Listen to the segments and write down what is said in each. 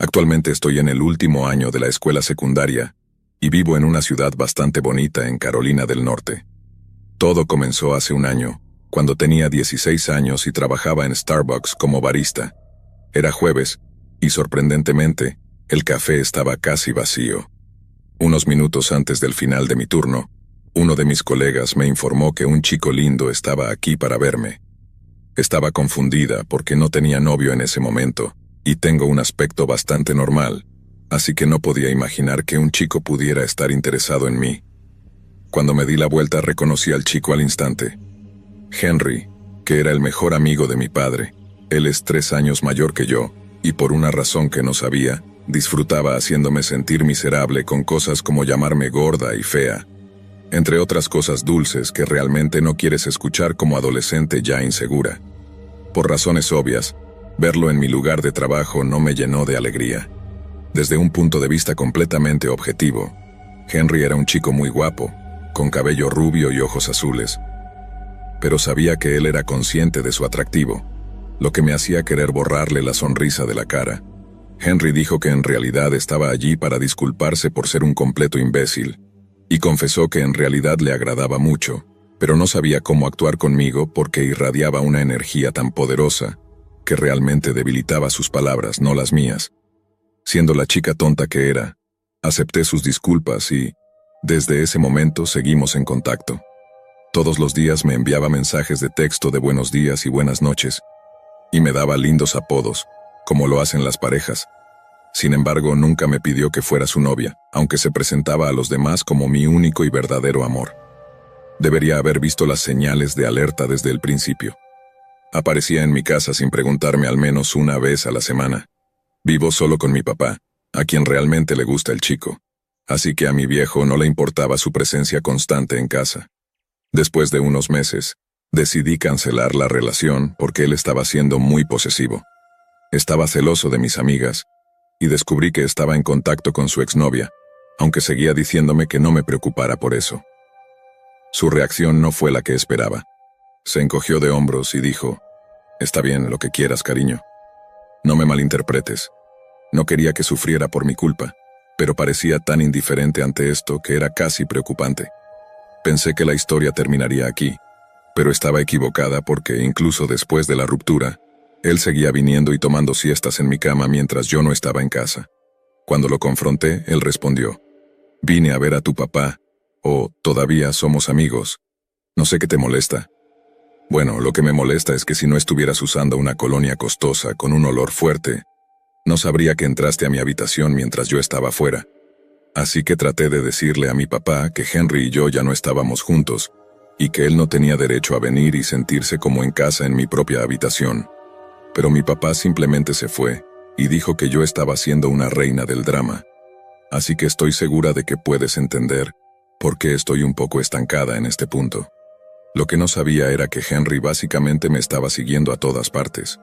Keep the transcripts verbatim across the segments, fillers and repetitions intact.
Actualmente estoy en el último año de la escuela secundaria y vivo en una ciudad bastante bonita en Carolina del Norte. Todo comenzó hace un año, cuando tenía dieciséis años y trabajaba en Starbucks como barista. Era jueves, y sorprendentemente, el café estaba casi vacío. Unos minutos antes del final de mi turno, uno de mis colegas me informó que un chico lindo estaba aquí para verme. Estaba confundida porque no tenía novio en ese momento, y tengo un aspecto bastante normal, así que no podía imaginar que un chico pudiera estar interesado en mí. Cuando me di la vuelta reconocí al chico al instante. Henry, que era el mejor amigo de mi padre. Él es tres años mayor que yo, y por una razón que no sabía, disfrutaba haciéndome sentir miserable con cosas como llamarme gorda y fea, entre otras cosas dulces que realmente no quieres escuchar como adolescente ya insegura. Por razones obvias, verlo en mi lugar de trabajo no me llenó de alegría. Desde un punto de vista completamente objetivo, Henry era un chico muy guapo, con cabello rubio y ojos azules. Pero sabía que él era consciente de su atractivo, lo que me hacía querer borrarle la sonrisa de la cara. Henry dijo que en realidad estaba allí para disculparse por ser un completo imbécil, y confesó que en realidad le agradaba mucho, pero no sabía cómo actuar conmigo porque irradiaba una energía tan poderosa que realmente debilitaba sus palabras, no las mías. Siendo la chica tonta que era, acepté sus disculpas y, desde ese momento, seguimos en contacto. Todos los días me enviaba mensajes de texto de buenos días y buenas noches, y me daba lindos apodos, como lo hacen las parejas. Sin embargo, nunca me pidió que fuera su novia, aunque se presentaba a los demás como mi único y verdadero amor. Debería haber visto las señales de alerta desde el principio. Aparecía en mi casa sin preguntarme al menos una vez a la semana. Vivo solo con mi papá, a quien realmente le gusta el chico, así que a mi viejo no le importaba su presencia constante en casa. Después de unos meses, decidí cancelar la relación porque él estaba siendo muy posesivo. Estaba celoso de mis amigas, y descubrí que estaba en contacto con su exnovia, aunque seguía diciéndome que no me preocupara por eso. Su reacción no fue la que esperaba. Se encogió de hombros y dijo: «Está bien, lo que quieras, cariño. No me malinterpretes. No quería que sufriera por mi culpa, pero parecía tan indiferente ante esto que era casi preocupante. Pensé que la historia terminaría aquí, pero estaba equivocada porque incluso después de la ruptura, él seguía viniendo y tomando siestas en mi cama mientras yo no estaba en casa. Cuando lo confronté, él respondió: «Vine a ver a tu papá», o «Todavía somos amigos. No sé qué te molesta». Bueno, lo que me molesta es que si no estuvieras usando una colonia costosa con un olor fuerte, no sabría que entraste a mi habitación mientras yo estaba fuera. Así que traté de decirle a mi papá que Henry y yo ya no estábamos juntos, y que él no tenía derecho a venir y sentirse como en casa en mi propia habitación. Pero mi papá simplemente se fue, y dijo que yo estaba siendo una reina del drama. Así que estoy segura de que puedes entender por qué estoy un poco estancada en este punto. Lo que no sabía era que Henry básicamente me estaba siguiendo a todas partes.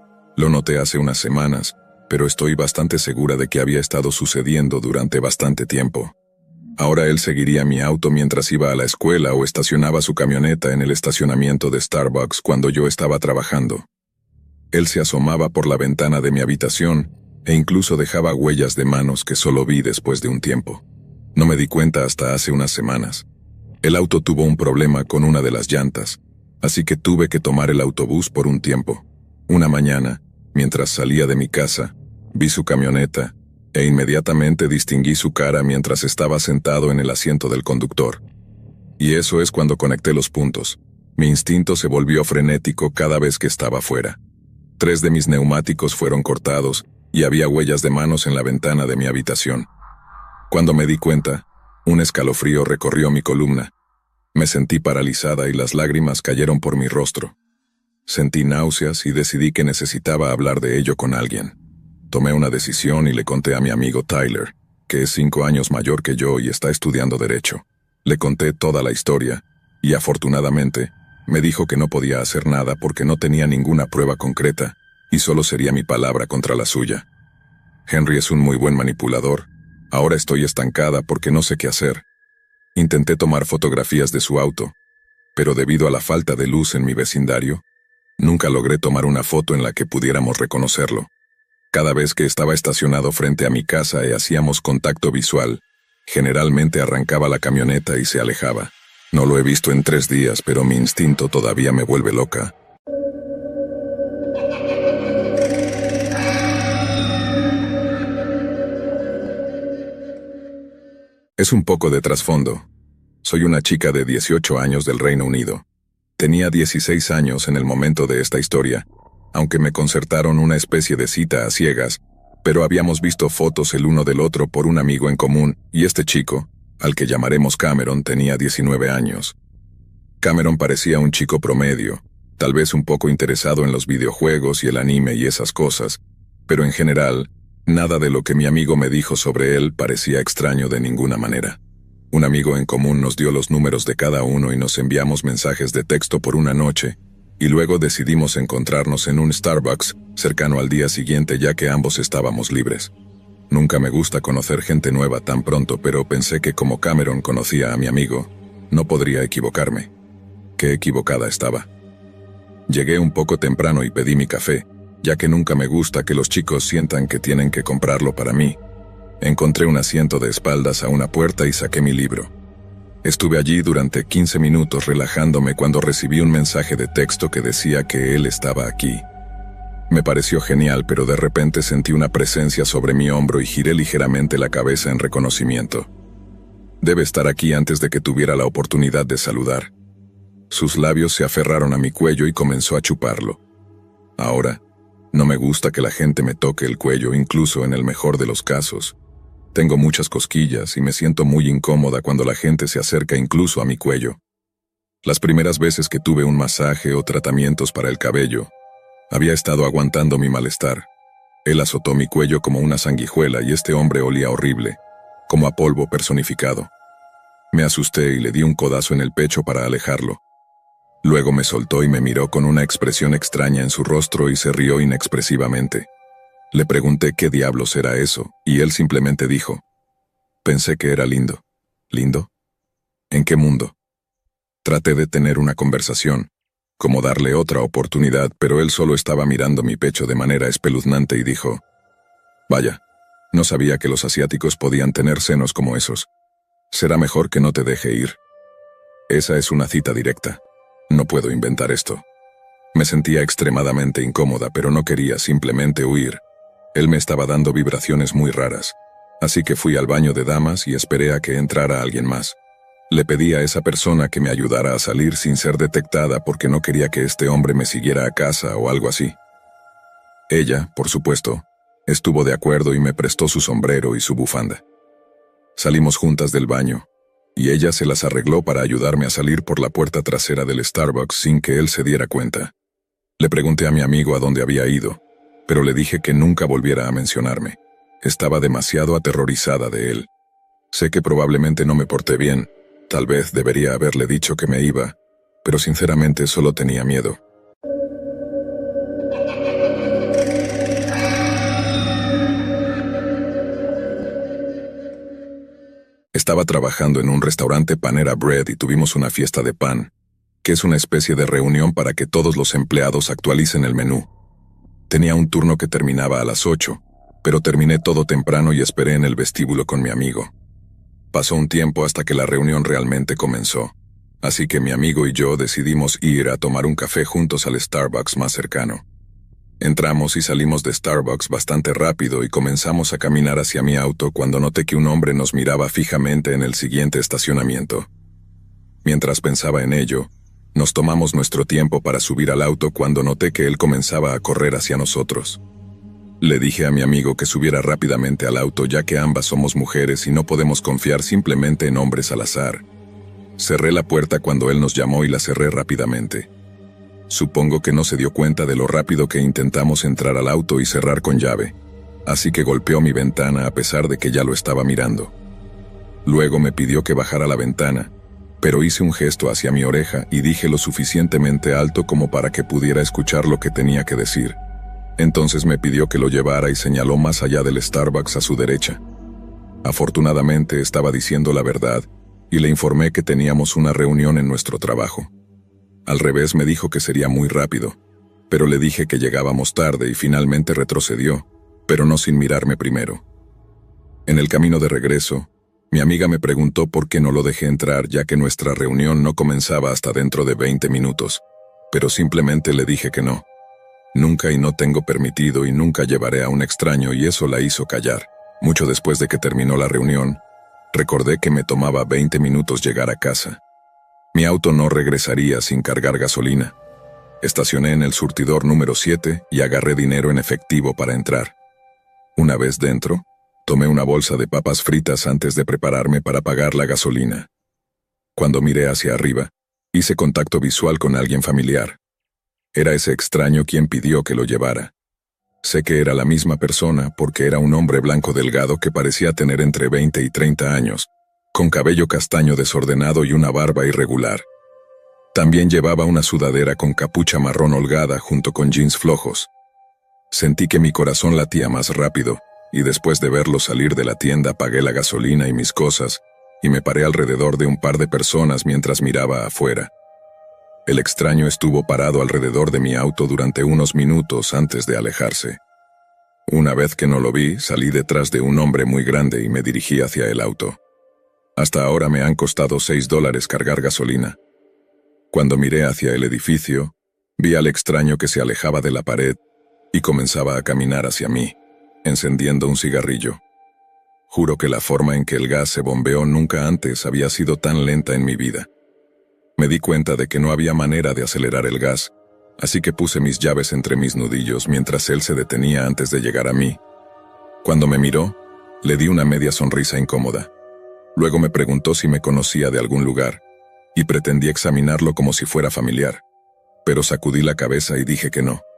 Lo noté hace unas semanas, pero estoy bastante segura de que había estado sucediendo durante bastante tiempo. Ahora él seguiría mi auto mientras iba a la escuela o estacionaba su camioneta en el estacionamiento de Starbucks cuando yo estaba trabajando. Él se asomaba por la ventana de mi habitación e incluso dejaba huellas de manos que solo vi después de un tiempo. No me di cuenta hasta hace unas semanas. El auto tuvo un problema con una de las llantas, así que tuve que tomar el autobús por un tiempo. Una mañana, mientras salía de mi casa, vi su camioneta e inmediatamente distinguí su cara mientras estaba sentado en el asiento del conductor. Y eso es cuando conecté los puntos. Mi instinto se volvió frenético cada vez que estaba fuera. Tres de mis neumáticos fueron cortados y había huellas de manos en la ventana de mi habitación. Cuando me di cuenta, un escalofrío recorrió mi columna. Me sentí paralizada y las lágrimas cayeron por mi rostro. Sentí náuseas y decidí que necesitaba hablar de ello con alguien. Tomé una decisión y le conté a mi amigo Tyler, que es cinco años mayor que yo y está estudiando Derecho. Le conté toda la historia, y afortunadamente, me dijo que no podía hacer nada porque no tenía ninguna prueba concreta, y solo sería mi palabra contra la suya. Henry es un muy buen manipulador. Ahora estoy estancada porque no sé qué hacer. Intenté tomar fotografías de su auto, pero debido a la falta de luz en mi vecindario, nunca logré tomar una foto en la que pudiéramos reconocerlo. Cada vez que estaba estacionado frente a mi casa y hacíamos contacto visual, generalmente arrancaba la camioneta y se alejaba. No lo he visto en tres días, pero mi instinto todavía me vuelve loca. Es un poco de trasfondo. Soy una chica de dieciocho años del Reino Unido. Tenía dieciséis años en el momento de esta historia, aunque me concertaron una especie de cita a ciegas, pero habíamos visto fotos el uno del otro por un amigo en común, y este chico, al que llamaremos Cameron, tenía diecinueve años. Cameron parecía un chico promedio, tal vez un poco interesado en los videojuegos y el anime y esas cosas, pero en general, nada de lo que mi amigo me dijo sobre él parecía extraño de ninguna manera. Un amigo en común nos dio los números de cada uno y nos enviamos mensajes de texto por una noche, y luego decidimos encontrarnos en un Starbucks cercano al día siguiente ya que ambos estábamos libres. Nunca me gusta conocer gente nueva tan pronto, pero pensé que como Cameron conocía a mi amigo, no podría equivocarme. Qué equivocada estaba. Llegué un poco temprano y pedí mi café, ya que nunca me gusta que los chicos sientan que tienen que comprarlo para mí. Encontré un asiento de espaldas a una puerta y saqué mi libro. Estuve allí durante quince minutos relajándome cuando recibí un mensaje de texto que decía que él estaba aquí. Me pareció genial, pero de repente sentí una presencia sobre mi hombro y giré ligeramente la cabeza en reconocimiento. Debe estar aquí antes de que tuviera la oportunidad de saludar. Sus labios se aferraron a mi cuello y comenzó a chuparlo. Ahora, no me gusta que la gente me toque el cuello, incluso en el mejor de los casos. Tengo muchas cosquillas y me siento muy incómoda cuando la gente se acerca incluso a mi cuello. Las primeras veces que tuve un masaje o tratamientos para el cabello, había estado aguantando mi malestar. Él azotó mi cuello como una sanguijuela y este hombre olía horrible, como a polvo personificado. Me asusté y le di un codazo en el pecho para alejarlo. Luego me soltó y me miró con una expresión extraña en su rostro y se rió inexpresivamente. Le pregunté qué diablos era eso, y él simplemente dijo: pensé que era lindo. ¿Lindo? ¿En qué mundo? Traté de tener una conversación, como darle otra oportunidad, pero él solo estaba mirando mi pecho de manera espeluznante y dijo: vaya, no sabía que los asiáticos podían tener senos como esos. Será mejor que no te deje ir. Esa es una cita directa. No puedo inventar esto. Me sentía extremadamente incómoda, pero no quería simplemente huir. Él me estaba dando vibraciones muy raras, así que fui al baño de damas y esperé a que entrara alguien más. Le pedí a esa persona que me ayudara a salir sin ser detectada porque no quería que este hombre me siguiera a casa o algo así. Ella, por supuesto, estuvo de acuerdo y me prestó su sombrero y su bufanda. Salimos juntas del baño, y ella se las arregló para ayudarme a salir por la puerta trasera del Starbucks sin que él se diera cuenta. Le pregunté a mi amigo a dónde había ido, pero le dije que nunca volviera a mencionarme. Estaba demasiado aterrorizada de él. Sé que probablemente no me porté bien, tal vez debería haberle dicho que me iba, pero sinceramente solo tenía miedo. Estaba trabajando en un restaurante Panera Bread y tuvimos una fiesta de pan, que es una especie de reunión para que todos los empleados actualicen el menú. Tenía un turno que terminaba a las ocho, pero terminé todo temprano y esperé en el vestíbulo con mi amigo. Pasó un tiempo hasta que la reunión realmente comenzó, así que mi amigo y yo decidimos ir a tomar un café juntos al Starbucks más cercano. Entramos y salimos de Starbucks bastante rápido y comenzamos a caminar hacia mi auto cuando noté que un hombre nos miraba fijamente en el siguiente estacionamiento. Mientras pensaba en ello, nos tomamos nuestro tiempo para subir al auto cuando noté que él comenzaba a correr hacia nosotros. Le dije a mi amigo que subiera rápidamente al auto ya que ambas somos mujeres y no podemos confiar simplemente en hombres al azar. Cerré la puerta cuando él nos llamó y la cerré rápidamente. Supongo que no se dio cuenta de lo rápido que intentamos entrar al auto y cerrar con llave, así que golpeó mi ventana a pesar de que ya lo estaba mirando. Luego me pidió que bajara la ventana, pero hice un gesto hacia mi oreja y dije lo suficientemente alto como para que pudiera escuchar lo que tenía que decir. Entonces me pidió que lo llevara y señaló más allá del Starbucks a su derecha. Afortunadamente estaba diciendo la verdad, y le informé que teníamos una reunión en nuestro trabajo. Al revés me dijo que sería muy rápido, pero le dije que llegábamos tarde y finalmente retrocedió, pero no sin mirarme primero. En el camino de regreso, mi amiga me preguntó por qué no lo dejé entrar, ya que nuestra reunión no comenzaba hasta dentro de veinte minutos, pero simplemente le dije que no. Nunca y no tengo permitido y nunca llevaré a un extraño, y eso la hizo callar. Mucho después de que terminó la reunión, recordé que me tomaba veinte minutos llegar a casa. Mi auto no regresaría sin cargar gasolina. Estacioné en el surtidor número siete y agarré dinero en efectivo para entrar. Una vez dentro, tomé una bolsa de papas fritas antes de prepararme para pagar la gasolina. Cuando miré hacia arriba, hice contacto visual con alguien familiar. Era ese extraño quien pidió que lo llevara. Sé que era la misma persona porque era un hombre blanco delgado que parecía tener entre veinte y treinta años, con cabello castaño desordenado y una barba irregular. También llevaba una sudadera con capucha marrón holgada junto con jeans flojos. Sentí que mi corazón latía más rápido, y después de verlo salir de la tienda pagué la gasolina y mis cosas, y me paré alrededor de un par de personas mientras miraba afuera. El extraño estuvo parado alrededor de mi auto durante unos minutos antes de alejarse. Una vez que no lo vi, salí detrás de un hombre muy grande y me dirigí hacia el auto. Hasta ahora me han costado seis dólares cargar gasolina. Cuando miré hacia el edificio, vi al extraño que se alejaba de la pared y comenzaba a caminar hacia mí, encendiendo un cigarrillo. Juro que la forma en que el gas se bombeó nunca antes había sido tan lenta en mi vida. Me di cuenta de que no había manera de acelerar el gas, así que puse mis llaves entre mis nudillos mientras él se detenía antes de llegar a mí. Cuando me miró, le di una media sonrisa incómoda. Luego me preguntó si me conocía de algún lugar, y pretendí examinarlo como si fuera familiar, pero sacudí la cabeza y dije que no.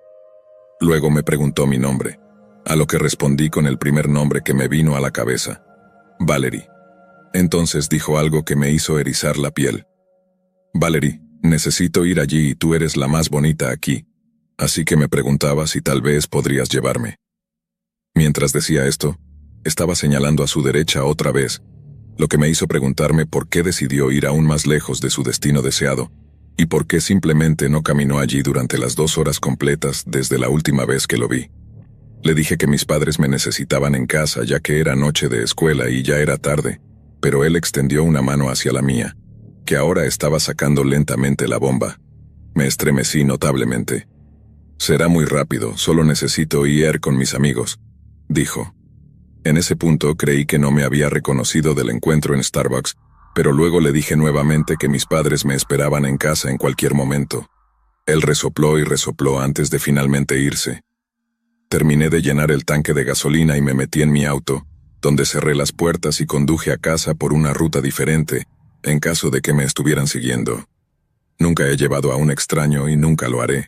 Luego me preguntó mi nombre, a lo que respondí con el primer nombre que me vino a la cabeza: Valerie. Entonces dijo algo que me hizo erizar la piel. Valerie, necesito ir allí y tú eres la más bonita aquí, así que me preguntaba si tal vez podrías llevarme. Mientras decía esto, estaba señalando a su derecha otra vez, lo que me hizo preguntarme por qué decidió ir aún más lejos de su destino deseado, y por qué simplemente no caminó allí durante las dos horas completas desde la última vez que lo vi. Le dije que mis padres me necesitaban en casa ya que era noche de escuela y ya era tarde, pero él extendió una mano hacia la mía, que ahora estaba sacando lentamente la bomba. Me estremecí notablemente. Será muy rápido, solo necesito ir con mis amigos, dijo. En ese punto creí que no me había reconocido del encuentro en Starbucks, pero luego le dije nuevamente que mis padres me esperaban en casa en cualquier momento. Él resopló y resopló antes de finalmente irse. Terminé de llenar el tanque de gasolina y me metí en mi auto, donde cerré las puertas y conduje a casa por una ruta diferente, en caso de que me estuvieran siguiendo. Nunca he llevado a un extraño y nunca lo haré.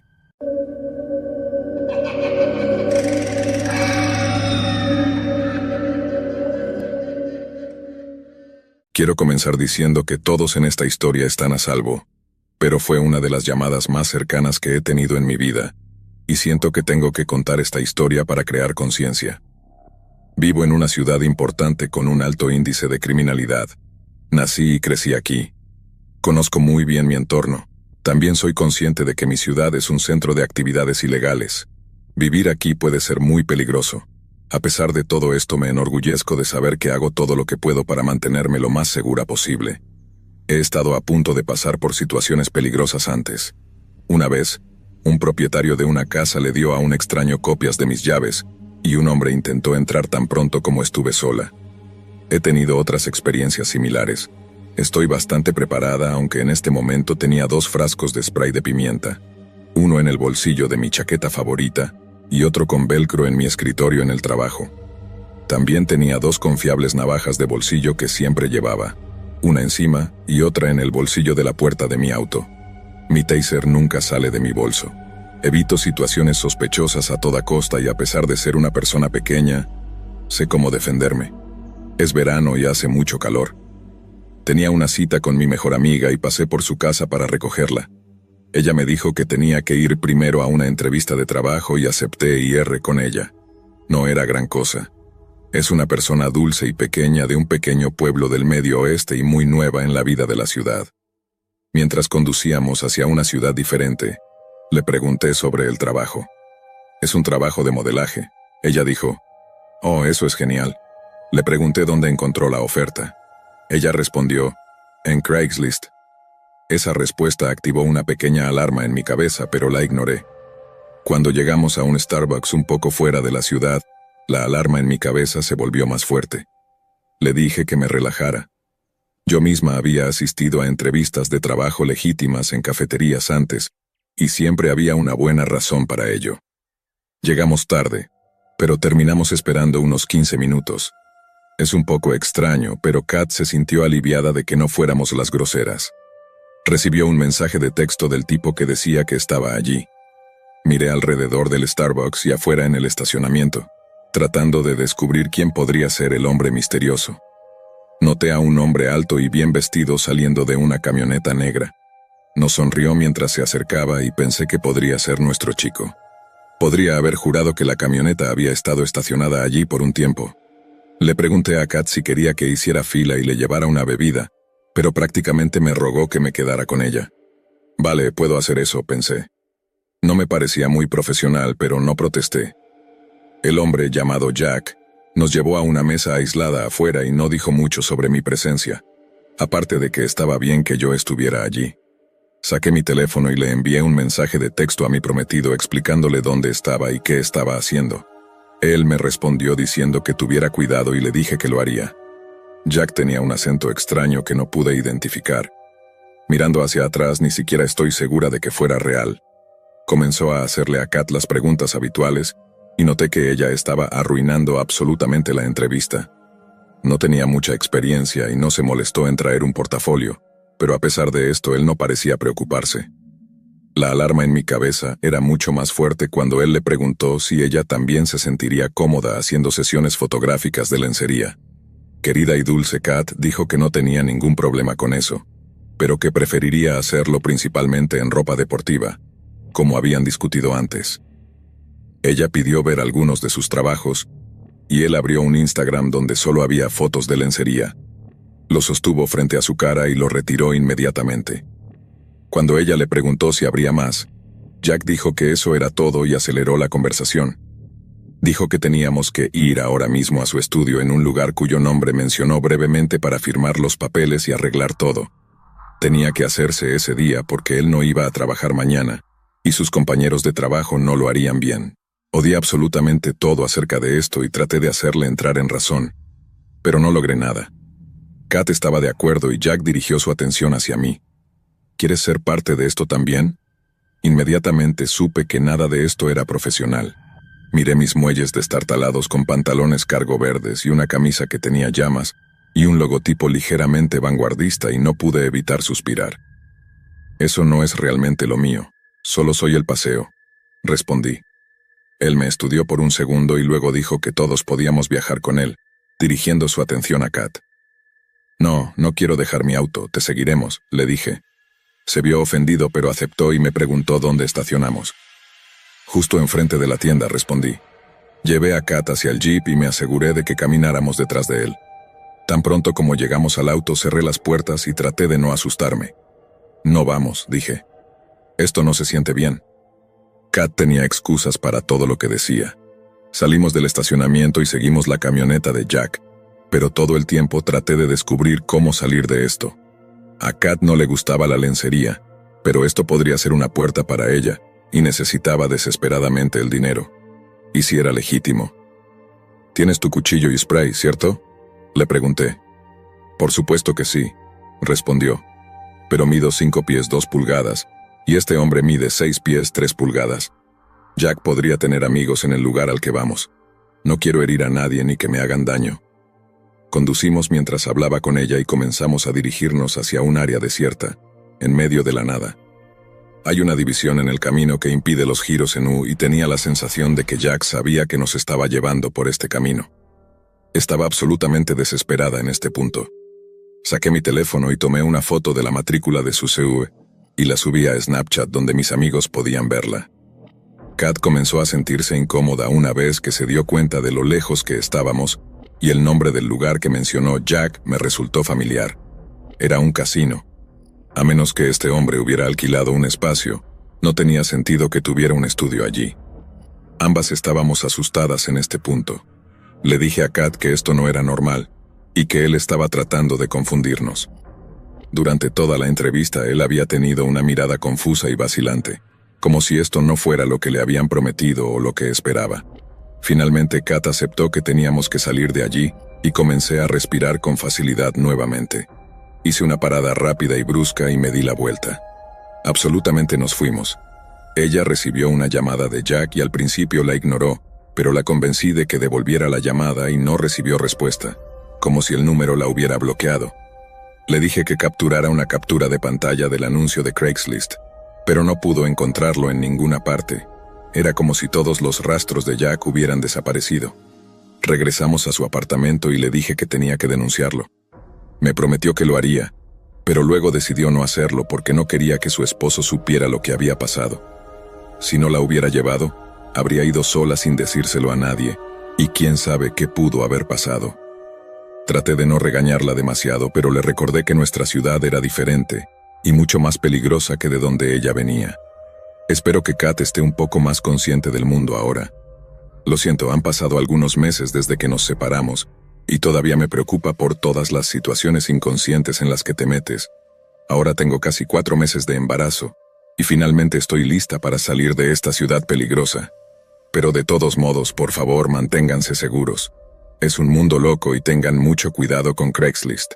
Quiero comenzar diciendo que todos en esta historia están a salvo, pero fue una de las llamadas más cercanas que he tenido en mi vida, y siento que tengo que contar esta historia para crear conciencia. Vivo en una ciudad importante con un alto índice de criminalidad. Nací y crecí aquí. Conozco muy bien mi entorno. También soy consciente de que mi ciudad es un centro de actividades ilegales. Vivir aquí puede ser muy peligroso. A pesar de todo esto, me enorgullezco de saber que hago todo lo que puedo para mantenerme lo más segura posible. He estado a punto de pasar por situaciones peligrosas antes. Una vez, un propietario de una casa le dio a un extraño copias de mis llaves, y un hombre intentó entrar tan pronto como estuve sola. He tenido otras experiencias similares. Estoy bastante preparada, aunque en este momento tenía dos frascos de spray de pimienta, uno en el bolsillo de mi chaqueta favorita y otro con velcro en mi escritorio en el trabajo. También tenía dos confiables navajas de bolsillo que siempre llevaba, una encima y otra en el bolsillo de la puerta de mi auto. Mi taser nunca sale de mi bolso. Evito situaciones sospechosas a toda costa y a pesar de ser una persona pequeña, sé cómo defenderme. Es verano y hace mucho calor. Tenía una cita con mi mejor amiga y pasé por su casa para recogerla. Ella me dijo que tenía que ir primero a una entrevista de trabajo y acepté ir con ella. No era gran cosa. Es una persona dulce y pequeña de un pequeño pueblo del Medio Oeste y muy nueva en la vida de la ciudad. Mientras conducíamos hacia una ciudad diferente, le pregunté sobre el trabajo. Es un trabajo de modelaje. Ella dijo, Oh, eso es genial. Le pregunté dónde encontró la oferta. Ella respondió, en Craigslist. Esa respuesta activó una pequeña alarma en mi cabeza, pero la ignoré. Cuando llegamos a un Starbucks un poco fuera de la ciudad, la alarma en mi cabeza se volvió más fuerte. Le dije que me relajara. Yo misma había asistido a entrevistas de trabajo legítimas en cafeterías antes, y siempre había una buena razón para ello. Llegamos tarde, pero terminamos esperando unos quince minutos. Es un poco extraño, pero Kat se sintió aliviada de que no fuéramos las groseras. Recibió un mensaje de texto del tipo que decía que estaba allí. Miré alrededor del Starbucks y afuera en el estacionamiento, tratando de descubrir quién podría ser el hombre misterioso. Noté a un hombre alto y bien vestido saliendo de una camioneta negra. Nos sonrió mientras se acercaba y pensé que podría ser nuestro chico. Podría haber jurado que la camioneta había estado estacionada allí por un tiempo. Le pregunté a Kat si quería que hiciera fila y le llevara una bebida, pero prácticamente me rogó que me quedara con ella. Vale, puedo hacer eso, pensé. No me parecía muy profesional, pero no protesté. El hombre, llamado Jack, nos llevó a una mesa aislada afuera y no dijo mucho sobre mi presencia, aparte de que estaba bien que yo estuviera allí. Saqué mi teléfono y le envié un mensaje de texto a mi prometido explicándole dónde estaba y qué estaba haciendo. Él me respondió diciendo que tuviera cuidado y le dije que lo haría. Jack tenía un acento extraño que no pude identificar. Mirando hacia atrás, ni siquiera estoy segura de que fuera real. Comenzó a hacerle a Kat las preguntas habituales y noté que ella estaba arruinando absolutamente la entrevista. No tenía mucha experiencia y no se molestó en traer un portafolio, pero a pesar de esto él no parecía preocuparse. La alarma en mi cabeza era mucho más fuerte cuando él le preguntó si ella también se sentiría cómoda haciendo sesiones fotográficas de lencería. Querida y dulce Kat dijo que no tenía ningún problema con eso, pero que preferiría hacerlo principalmente en ropa deportiva, como habían discutido antes. Ella pidió ver algunos de sus trabajos, y él abrió un Instagram donde solo había fotos de lencería. Lo sostuvo frente a su cara y lo retiró inmediatamente. Cuando ella le preguntó si habría más, Jack dijo que eso era todo y aceleró la conversación. Dijo que teníamos que ir ahora mismo a su estudio en un lugar cuyo nombre mencionó brevemente para firmar los papeles y arreglar todo. Tenía que hacerse ese día porque él no iba a trabajar mañana, y sus compañeros de trabajo no lo harían bien. Odié absolutamente todo acerca de esto y traté de hacerle entrar en razón, pero no logré nada. Kat estaba de acuerdo y Jack dirigió su atención hacia mí. ¿Quieres ser parte de esto también? Inmediatamente supe que nada de esto era profesional. Miré mis muelles destartalados con pantalones cargo verdes y una camisa que tenía llamas y un logotipo ligeramente vanguardista y no pude evitar suspirar. Eso no es realmente lo mío, solo soy el paseo, respondí. Él me estudió por un segundo y luego dijo que todos podíamos viajar con él, dirigiendo su atención a Kat. No, no quiero dejar mi auto, te seguiremos, le dije. Se vio ofendido pero aceptó y me preguntó dónde estacionamos. Justo enfrente de la tienda, respondí. Llevé a Kat hacia el jeep y me aseguré de que camináramos detrás de él. Tan pronto como llegamos al auto cerré las puertas y traté de no asustarme. No vamos, dije. Esto no se siente bien. Kat tenía excusas para todo lo que decía. Salimos del estacionamiento y seguimos la camioneta de Jack, pero todo el tiempo traté de descubrir cómo salir de esto. A Kat no le gustaba la lencería, pero esto podría ser una puerta para ella, y necesitaba desesperadamente el dinero. ¿Y si era legítimo? ¿Tienes tu cuchillo y spray, cierto?, le pregunté. Por supuesto que sí, respondió. Pero mido cinco pies dos pulgadas, y este hombre mide seis pies tres pulgadas. Jack podría tener amigos en el lugar al que vamos. No quiero herir a nadie ni que me hagan daño. Conducimos mientras hablaba con ella y comenzamos a dirigirnos hacia un área desierta, en medio de la nada. Hay una división en el camino que impide los giros en U y tenía la sensación de que Jack sabía que nos estaba llevando por este camino. Estaba absolutamente desesperada en este punto. Saqué mi teléfono y tomé una foto de la matrícula de su C V y la subí a Snapchat donde mis amigos podían verla. Kat comenzó a sentirse incómoda una vez que se dio cuenta de lo lejos que estábamos y el nombre del lugar que mencionó Jack me resultó familiar. Era un casino. A menos que este hombre hubiera alquilado un espacio, no tenía sentido que tuviera un estudio allí. Ambas estábamos asustadas en este punto. Le dije a Kat que esto no era normal, y que él estaba tratando de confundirnos. Durante toda la entrevista él había tenido una mirada confusa y vacilante, como si esto no fuera lo que le habían prometido o lo que esperaba. Finalmente Kat aceptó que teníamos que salir de allí, y comencé a respirar con facilidad nuevamente. Hice una parada rápida y brusca y me di la vuelta. Absolutamente nos fuimos. Ella recibió una llamada de Jack y al principio la ignoró, pero la convencí de que devolviera la llamada y no recibió respuesta, como si el número la hubiera bloqueado. Le dije que capturara una captura de pantalla del anuncio de Craigslist, pero no pudo encontrarlo en ninguna parte. Era como si todos los rastros de Jack hubieran desaparecido. Regresamos a su apartamento y le dije que tenía que denunciarlo. Me prometió que lo haría, pero luego decidió no hacerlo porque no quería que su esposo supiera lo que había pasado. Si no la hubiera llevado, habría ido sola sin decírselo a nadie, y quién sabe qué pudo haber pasado. Traté de no regañarla demasiado, pero le recordé que nuestra ciudad era diferente, y mucho más peligrosa que de donde ella venía. Espero que Kat esté un poco más consciente del mundo ahora. Lo siento, han pasado algunos meses desde que nos separamos, y todavía me preocupa por todas las situaciones inconscientes en las que te metes. Ahora tengo casi cuatro meses de embarazo, y finalmente estoy lista para salir de esta ciudad peligrosa. Pero de todos modos, por favor, manténganse seguros. Es un mundo loco y tengan mucho cuidado con Craigslist.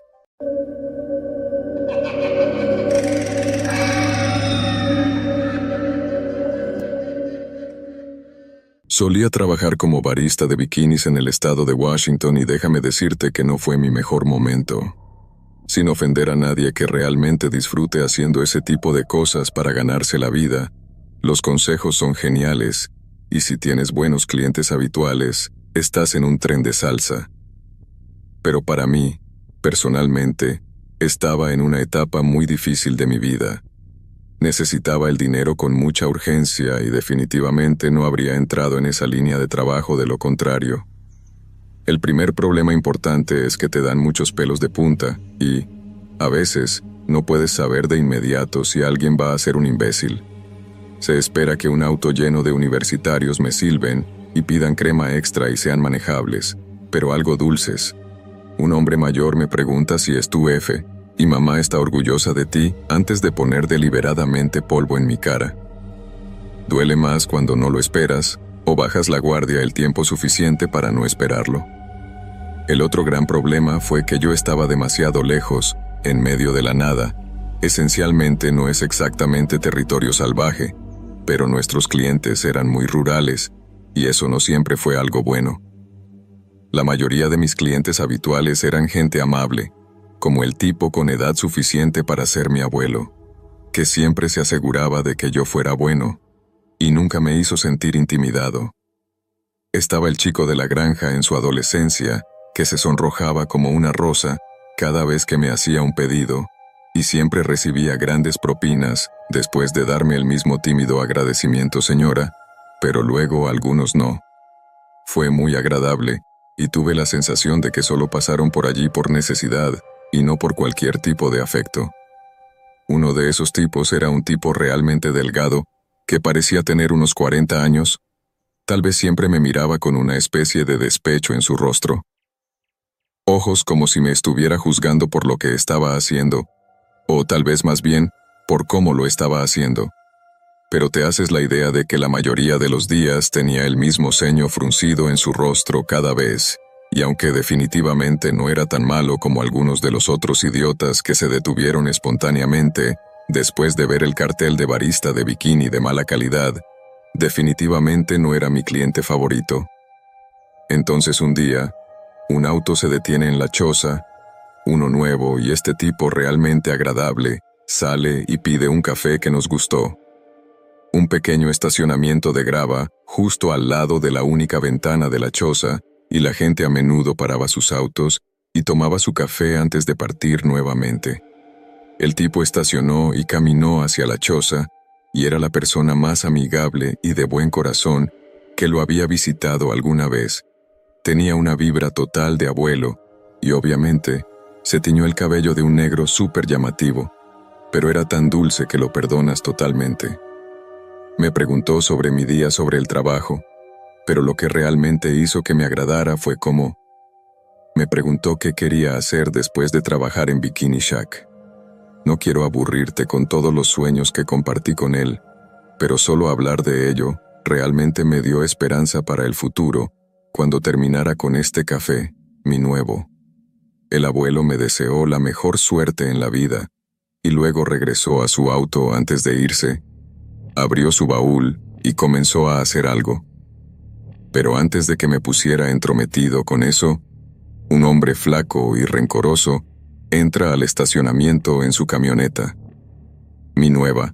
Solía trabajar como barista de bikinis en el estado de Washington y déjame decirte que no fue mi mejor momento. Sin ofender a nadie que realmente disfrute haciendo ese tipo de cosas para ganarse la vida, los consejos son geniales, y si tienes buenos clientes habituales, estás en un tren de salsa. Pero para mí, personalmente, estaba en una etapa muy difícil de mi vida. Necesitaba el dinero con mucha urgencia y definitivamente no habría entrado en esa línea de trabajo de lo contrario. El primer problema importante es que te dan muchos pelos de punta y, a veces, no puedes saber de inmediato si alguien va a ser un imbécil. Se espera que un auto lleno de universitarios me silben y pidan crema extra y sean manejables, pero algo dulces. Un hombre mayor me pregunta si es tu F, y mamá está orgullosa de ti antes de poner deliberadamente polvo en mi cara. Duele más cuando no lo esperas, o bajas la guardia el tiempo suficiente para no esperarlo. El otro gran problema fue que yo estaba demasiado lejos, en medio de la nada. Esencialmente no es exactamente territorio salvaje, pero nuestros clientes eran muy rurales, y eso no siempre fue algo bueno. La mayoría de mis clientes habituales eran gente amable, como el tipo con edad suficiente para ser mi abuelo, que siempre se aseguraba de que yo fuera bueno, y nunca me hizo sentir intimidado. Estaba el chico de la granja en su adolescencia, que se sonrojaba como una rosa cada vez que me hacía un pedido, y siempre recibía grandes propinas después de darme el mismo tímido agradecimiento, señora, pero luego algunos no. Fue muy agradable, y tuve la sensación de que solo pasaron por allí por necesidad, y no por cualquier tipo de afecto. Uno de esos tipos era un tipo realmente delgado, que parecía tener unos cuarenta años. Tal vez siempre me miraba con una especie de despecho en su rostro. Ojos como si me estuviera juzgando por lo que estaba haciendo, o tal vez más bien, por cómo lo estaba haciendo. Pero te haces la idea de que la mayoría de los días tenía el mismo ceño fruncido en su rostro cada vez, y aunque definitivamente no era tan malo como algunos de los otros idiotas que se detuvieron espontáneamente después de ver el cartel de barista de bikini de mala calidad, definitivamente no era mi cliente favorito. Entonces un día, un auto se detiene en la choza, uno nuevo y este tipo realmente agradable, sale y pide un café que nos gustó. Un pequeño estacionamiento de grava justo al lado de la única ventana de la choza, y la gente a menudo paraba sus autos y tomaba su café antes de partir nuevamente. El tipo estacionó y caminó hacia la choza, y era la persona más amigable y de buen corazón que lo había visitado alguna vez. Tenía una vibra total de abuelo, y obviamente se tiñó el cabello de un negro súper llamativo, pero era tan dulce que lo perdonas totalmente. Me preguntó sobre mi día sobre el trabajo, pero lo que realmente hizo que me agradara fue cómo me preguntó qué quería hacer después de trabajar en Bikini Shack. No quiero aburrirte con todos los sueños que compartí con él, pero solo hablar de ello realmente me dio esperanza para el futuro cuando terminara con este café, mi nuevo. El abuelo me deseó la mejor suerte en la vida y luego regresó a su auto antes de irse, abrió su baúl y comenzó a hacer algo. Pero antes de que me pusiera entrometido con eso, un hombre flaco y rencoroso entra al estacionamiento en su camioneta, mi nueva.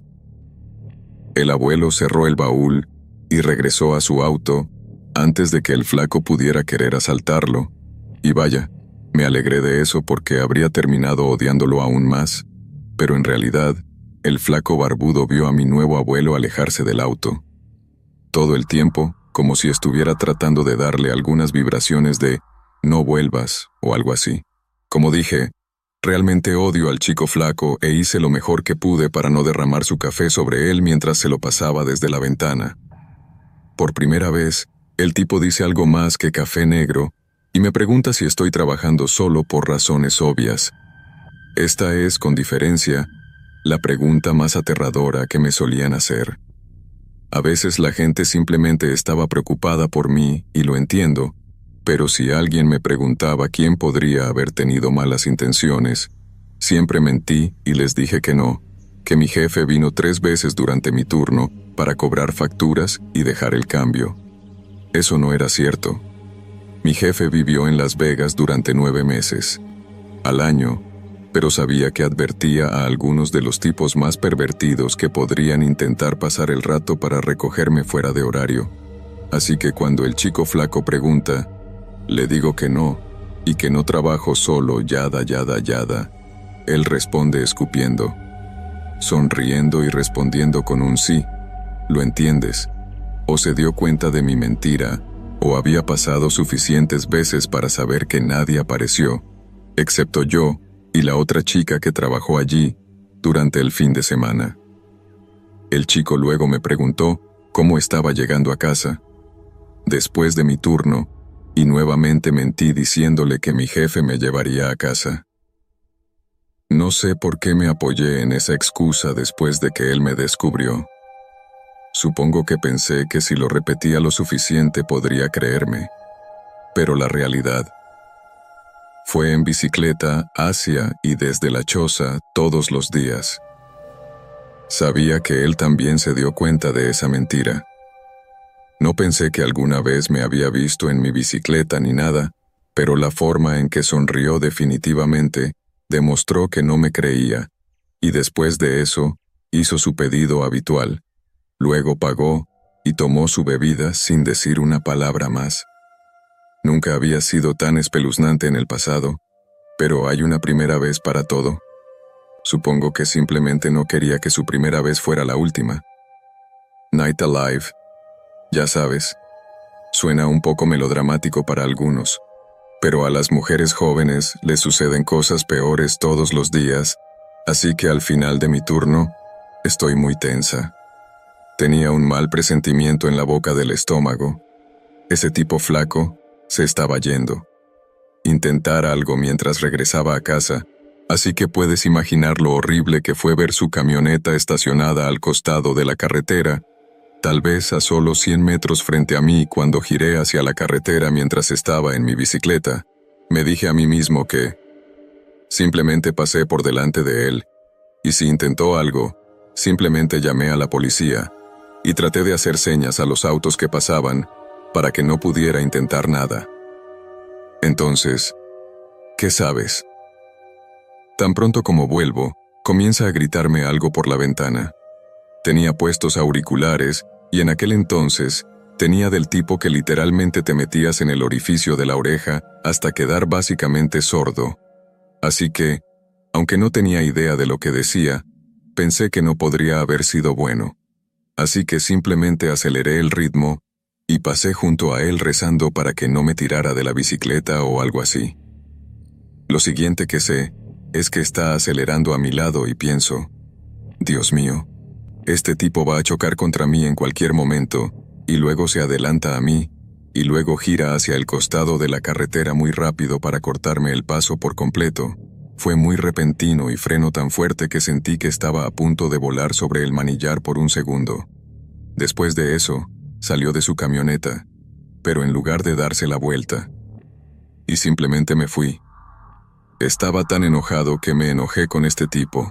El abuelo cerró el baúl y regresó a su auto antes de que el flaco pudiera querer asaltarlo, y vaya, me alegré de eso porque habría terminado odiándolo aún más, pero en realidad, el flaco barbudo vio a mi nuevo abuelo alejarse del auto. Todo el tiempo, como si estuviera tratando de darle algunas vibraciones de «no vuelvas» o algo así. Como dije, realmente odio al chico flaco e hice lo mejor que pude para no derramar su café sobre él mientras se lo pasaba desde la ventana. Por primera vez, el tipo dice algo más que café negro y me pregunta si estoy trabajando solo por razones obvias. Esta es, con diferencia, la pregunta más aterradora que me solían hacer. A veces la gente simplemente estaba preocupada por mí y lo entiendo, pero si alguien me preguntaba quién podría haber tenido malas intenciones, siempre mentí y les dije que no, que mi jefe vino tres veces durante mi turno para cobrar facturas y dejar el cambio. Eso no era cierto. Mi jefe vivió en Las Vegas durante nueve meses, al año, pero sabía que advertía a algunos de los tipos más pervertidos que podrían intentar pasar el rato para recogerme fuera de horario. Así que cuando el chico flaco pregunta, le digo que no, y que no trabajo solo, yada, yada, yada. Él responde escupiendo, sonriendo y respondiendo con un sí. ¿Lo entiendes? O se dio cuenta de mi mentira, o había pasado suficientes veces para saber que nadie apareció, excepto yo y la otra chica que trabajó allí durante el fin de semana. El chico luego me preguntó cómo estaba llegando a casa, después de mi turno, y nuevamente mentí diciéndole que mi jefe me llevaría a casa. No sé por qué me apoyé en esa excusa después de que él me descubrió. Supongo que pensé que si lo repetía lo suficiente podría creerme, pero la realidad fue en bicicleta hacia y desde la choza todos los días. Sabía que él también se dio cuenta de esa mentira. No pensé que alguna vez me había visto en mi bicicleta ni nada, pero la forma en que sonrió definitivamente demostró que no me creía, y después de eso hizo su pedido habitual. Luego pagó y tomó su bebida sin decir una palabra más. Nunca había sido tan espeluznante en el pasado, pero hay una primera vez para todo. Supongo que simplemente no quería que su primera vez fuera la última. Night Alive, ya sabes, suena un poco melodramático para algunos, pero a las mujeres jóvenes les suceden cosas peores todos los días, así que al final de mi turno, estoy muy tensa. Tenía un mal presentimiento en la boca del estómago. Ese tipo flaco se estaba yendo. Intentar algo mientras regresaba a casa, así que puedes imaginar lo horrible que fue ver su camioneta estacionada al costado de la carretera, tal vez a solo cien metros frente a mí cuando giré hacia la carretera mientras estaba en mi bicicleta. Me dije a mí mismo que simplemente pasé por delante de él, y si intentó algo, simplemente llamé a la policía y traté de hacer señas a los autos que pasaban para que no pudiera intentar nada. Entonces, ¿qué sabes? Tan pronto como vuelvo, comienza a gritarme algo por la ventana. Tenía puestos auriculares y en aquel entonces tenía del tipo que literalmente te metías en el orificio de la oreja hasta quedar básicamente sordo. Así que, aunque no tenía idea de lo que decía, pensé que no podría haber sido bueno. Así que simplemente aceleré el ritmo y pasé junto a él rezando para que no me tirara de la bicicleta o algo así. Lo siguiente que sé es que está acelerando a mi lado y pienso, Dios mío, este tipo va a chocar contra mí en cualquier momento, y luego se adelanta a mí y luego gira hacia el costado de la carretera muy rápido para cortarme el paso por completo. Fue muy repentino y freno tan fuerte que sentí que estaba a punto de volar sobre el manillar por un segundo. Después de eso, salió de su camioneta, pero en lugar de darse la vuelta, y simplemente me fui. Estaba tan enojado que me enojé con este tipo.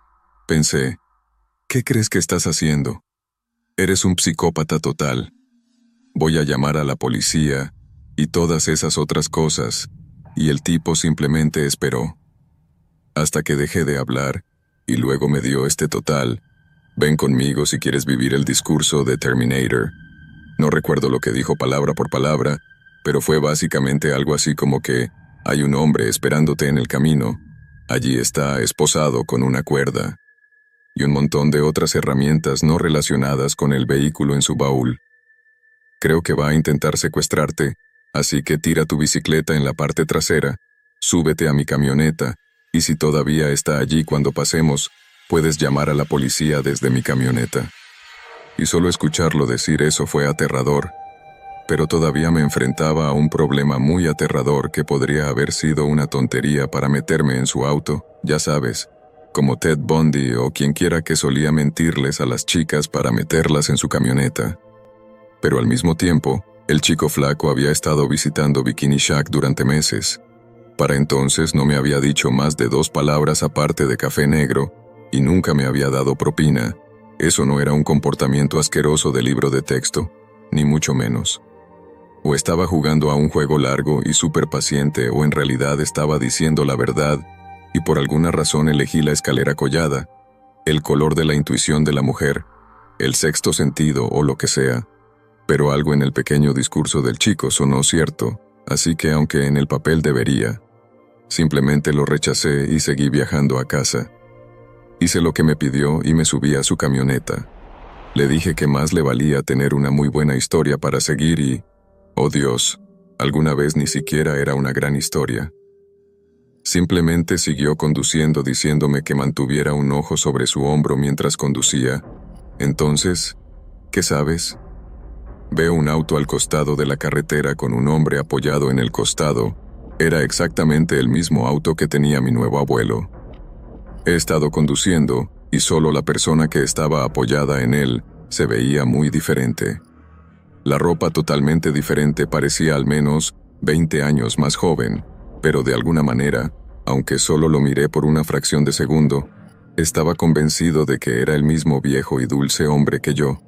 Pensé, ¿qué crees que estás haciendo? Eres un psicópata total. Voy a llamar a la policía y todas esas otras cosas, y el tipo simplemente esperó. Hasta que dejé de hablar, y luego me dio este total. Ven conmigo si quieres vivir el discurso de Terminator. No recuerdo lo que dijo palabra por palabra, pero fue básicamente algo así como que hay un hombre esperándote en el camino. Allí está esposado con una cuerda. Y un montón de otras herramientas no relacionadas con el vehículo en su baúl. Creo que va a intentar secuestrarte, así que tira tu bicicleta en la parte trasera, súbete a mi camioneta, y si todavía está allí cuando pasemos, puedes llamar a la policía desde mi camioneta. Y solo escucharlo decir eso fue aterrador, pero todavía me enfrentaba a un problema muy aterrador que podría haber sido una tontería para meterme en su auto, ya sabes, como Ted Bundy o quien quiera que solía mentirles a las chicas para meterlas en su camioneta. Pero al mismo tiempo, el chico flaco había estado visitando Bikini Shack durante meses. Para entonces no me había dicho más de dos palabras aparte de café negro, y nunca me había dado propina. Eso no era un comportamiento asqueroso de libro de texto, ni mucho menos. O estaba jugando a un juego largo y súper paciente, o en realidad estaba diciendo la verdad, y por alguna razón elegí la escalera collada, el color de la intuición de la mujer, el sexto sentido o lo que sea. Pero algo en el pequeño discurso del chico sonó cierto, así que aunque en el papel debería, simplemente lo rechacé y seguí viajando a casa. Hice lo que me pidió y me subí a su camioneta. Le dije que más le valía tener una muy buena historia para seguir y, oh Dios, alguna vez ni siquiera era una gran historia. Simplemente siguió conduciendo diciéndome que mantuviera un ojo sobre su hombro mientras conducía. Entonces, ¿qué sabes? Veo un auto al costado de la carretera con un hombre apoyado en el costado. Era exactamente el mismo auto que tenía mi nuevo abuelo. He estado conduciendo, y solo la persona que estaba apoyada en él se veía muy diferente. La ropa totalmente diferente, parecía al menos veinte años más joven, pero de alguna manera, aunque solo lo miré por una fracción de segundo, estaba convencido de que era el mismo viejo y dulce hombre que yo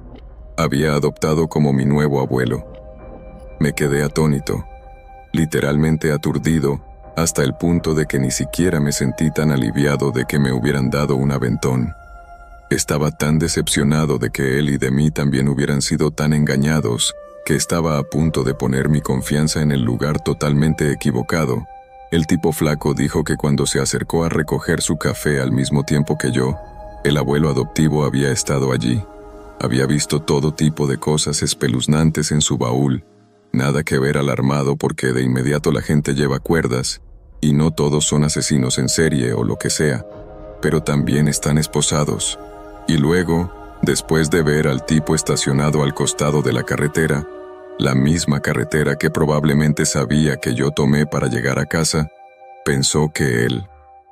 había adoptado como mi nuevo abuelo. Me quedé atónito, literalmente aturdido, hasta el punto de que ni siquiera me sentí tan aliviado de que me hubieran dado un aventón. Estaba tan decepcionado de que él y de mí también hubieran sido tan engañados, que estaba a punto de poner mi confianza en el lugar totalmente equivocado. El tipo flaco dijo que cuando se acercó a recoger su café al mismo tiempo que yo, el abuelo adoptivo había estado allí. Había visto todo tipo de cosas espeluznantes en su baúl. Nada que ver alarmado porque de inmediato la gente lleva cuerdas, y no todos son asesinos en serie o lo que sea, pero también están esposados. Y luego, después de ver al tipo estacionado al costado de la carretera, la misma carretera que probablemente sabía que yo tomé para llegar a casa, pensó que él...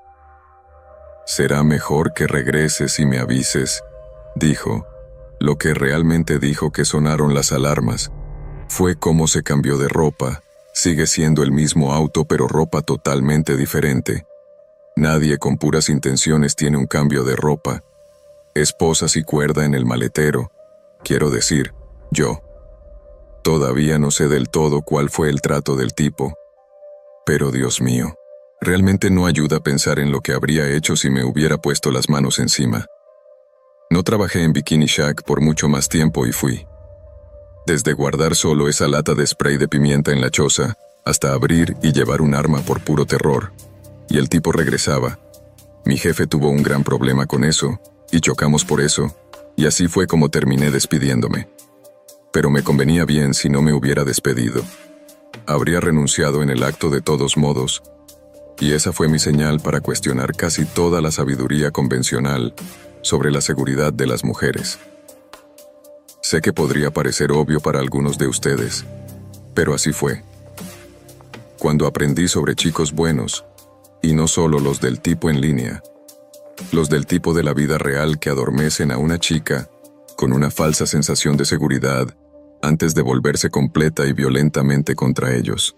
«Será mejor que regreses y me avises», dijo. Lo que realmente dijo que sonaron las alarmas fue cómo se cambió de ropa. Sigue siendo el mismo auto, pero ropa totalmente diferente. Nadie con puras intenciones tiene un cambio de ropa. Esposas y cuerda en el maletero. Quiero decir, yo. Todavía no sé del todo cuál fue el trato del tipo. Pero Dios mío, realmente no ayuda a pensar en lo que habría hecho si me hubiera puesto las manos encima. No trabajé en Bikini Shack por mucho más tiempo y fui. Desde guardar solo esa lata de spray de pimienta en la choza, hasta abrir y llevar un arma por puro terror. Y el tipo regresaba. Mi jefe tuvo un gran problema con eso, y chocamos por eso, y así fue como terminé despidiéndome. Pero me convenía bien si no me hubiera despedido. Habría renunciado en el acto de todos modos, y esa fue mi señal para cuestionar casi toda la sabiduría convencional sobre la seguridad de las mujeres. Sé que podría parecer obvio para algunos de ustedes, Pero así fue. Cuando aprendí sobre chicos buenos, y no solo los del tipo en línea, los del tipo de la vida real que adormecen a una chica con una falsa sensación de seguridad antes de volverse completa y violentamente contra ellos.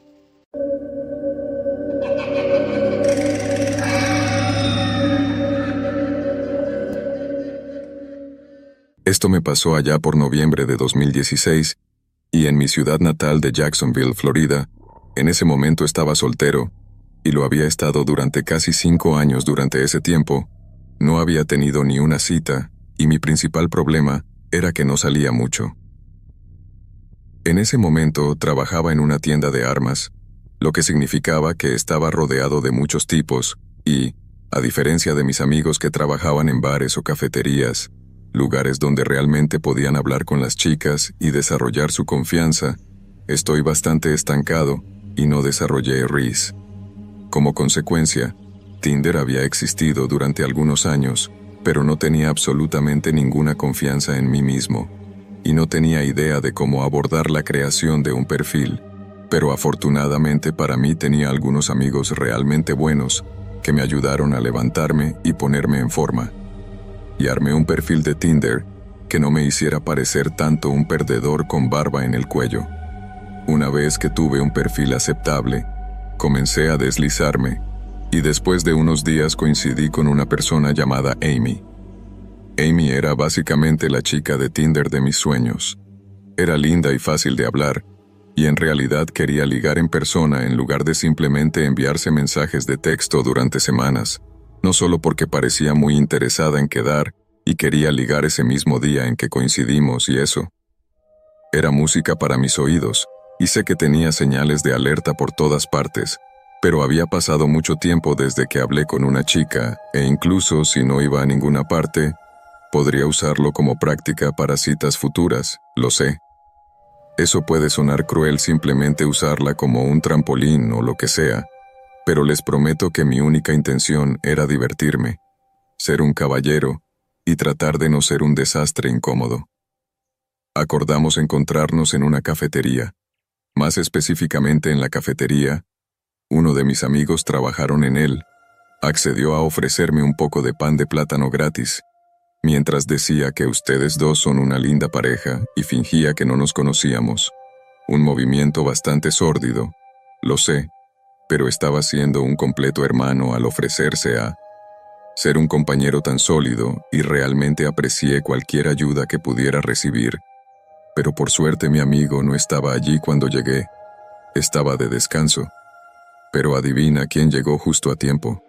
Esto me pasó allá por noviembre de dos mil dieciséis, y en mi ciudad natal de Jacksonville, Florida, en ese momento estaba soltero, y lo había estado durante casi cinco años. Durante ese tiempo, no había tenido ni una cita, y mi principal problema era que no salía mucho. En ese momento trabajaba en una tienda de armas, lo que significaba que estaba rodeado de muchos tipos, y, a diferencia de mis amigos que trabajaban en bares o cafeterías, lugares donde realmente podían hablar con las chicas y desarrollar su confianza, estoy bastante estancado y no desarrollé R I S. Como consecuencia, Tinder había existido durante algunos años, pero no tenía absolutamente ninguna confianza en mí mismo, y no tenía idea de cómo abordar la creación de un perfil, pero afortunadamente para mí tenía algunos amigos realmente buenos que me ayudaron a levantarme y ponerme en forma. Y armé un perfil de Tinder que no me hiciera parecer tanto un perdedor con barba en el cuello. Una vez que tuve un perfil aceptable, comencé a deslizarme, y después de unos días coincidí con una persona llamada Amy. Amy era básicamente la chica de Tinder de mis sueños. Era linda y fácil de hablar, y en realidad quería ligar en persona en lugar de simplemente enviarse mensajes de texto durante semanas, no solo porque parecía muy interesada en quedar y quería ligar ese mismo día en que coincidimos y eso. Era música para mis oídos, y sé que tenía señales de alerta por todas partes, pero había pasado mucho tiempo desde que hablé con una chica, e incluso si no iba a ninguna parte, podría usarlo como práctica para citas futuras, lo sé. Eso puede sonar cruel simplemente usarla como un trampolín o lo que sea, pero les prometo que mi única intención era divertirme, ser un caballero y tratar de no ser un desastre incómodo. Acordamos encontrarnos en una cafetería. Más específicamente en la cafetería, uno de mis amigos trabajaron en él, accedió a ofrecerme un poco de pan de plátano gratis, mientras decía que ustedes dos son una linda pareja y fingía que no nos conocíamos. Un movimiento bastante sórdido, lo sé, pero estaba siendo un completo hermano al ofrecerse a ser un compañero tan sólido y realmente aprecié cualquier ayuda que pudiera recibir. Pero por suerte mi amigo no estaba allí cuando llegué. Estaba de descanso. Pero adivina quién llegó justo a tiempo.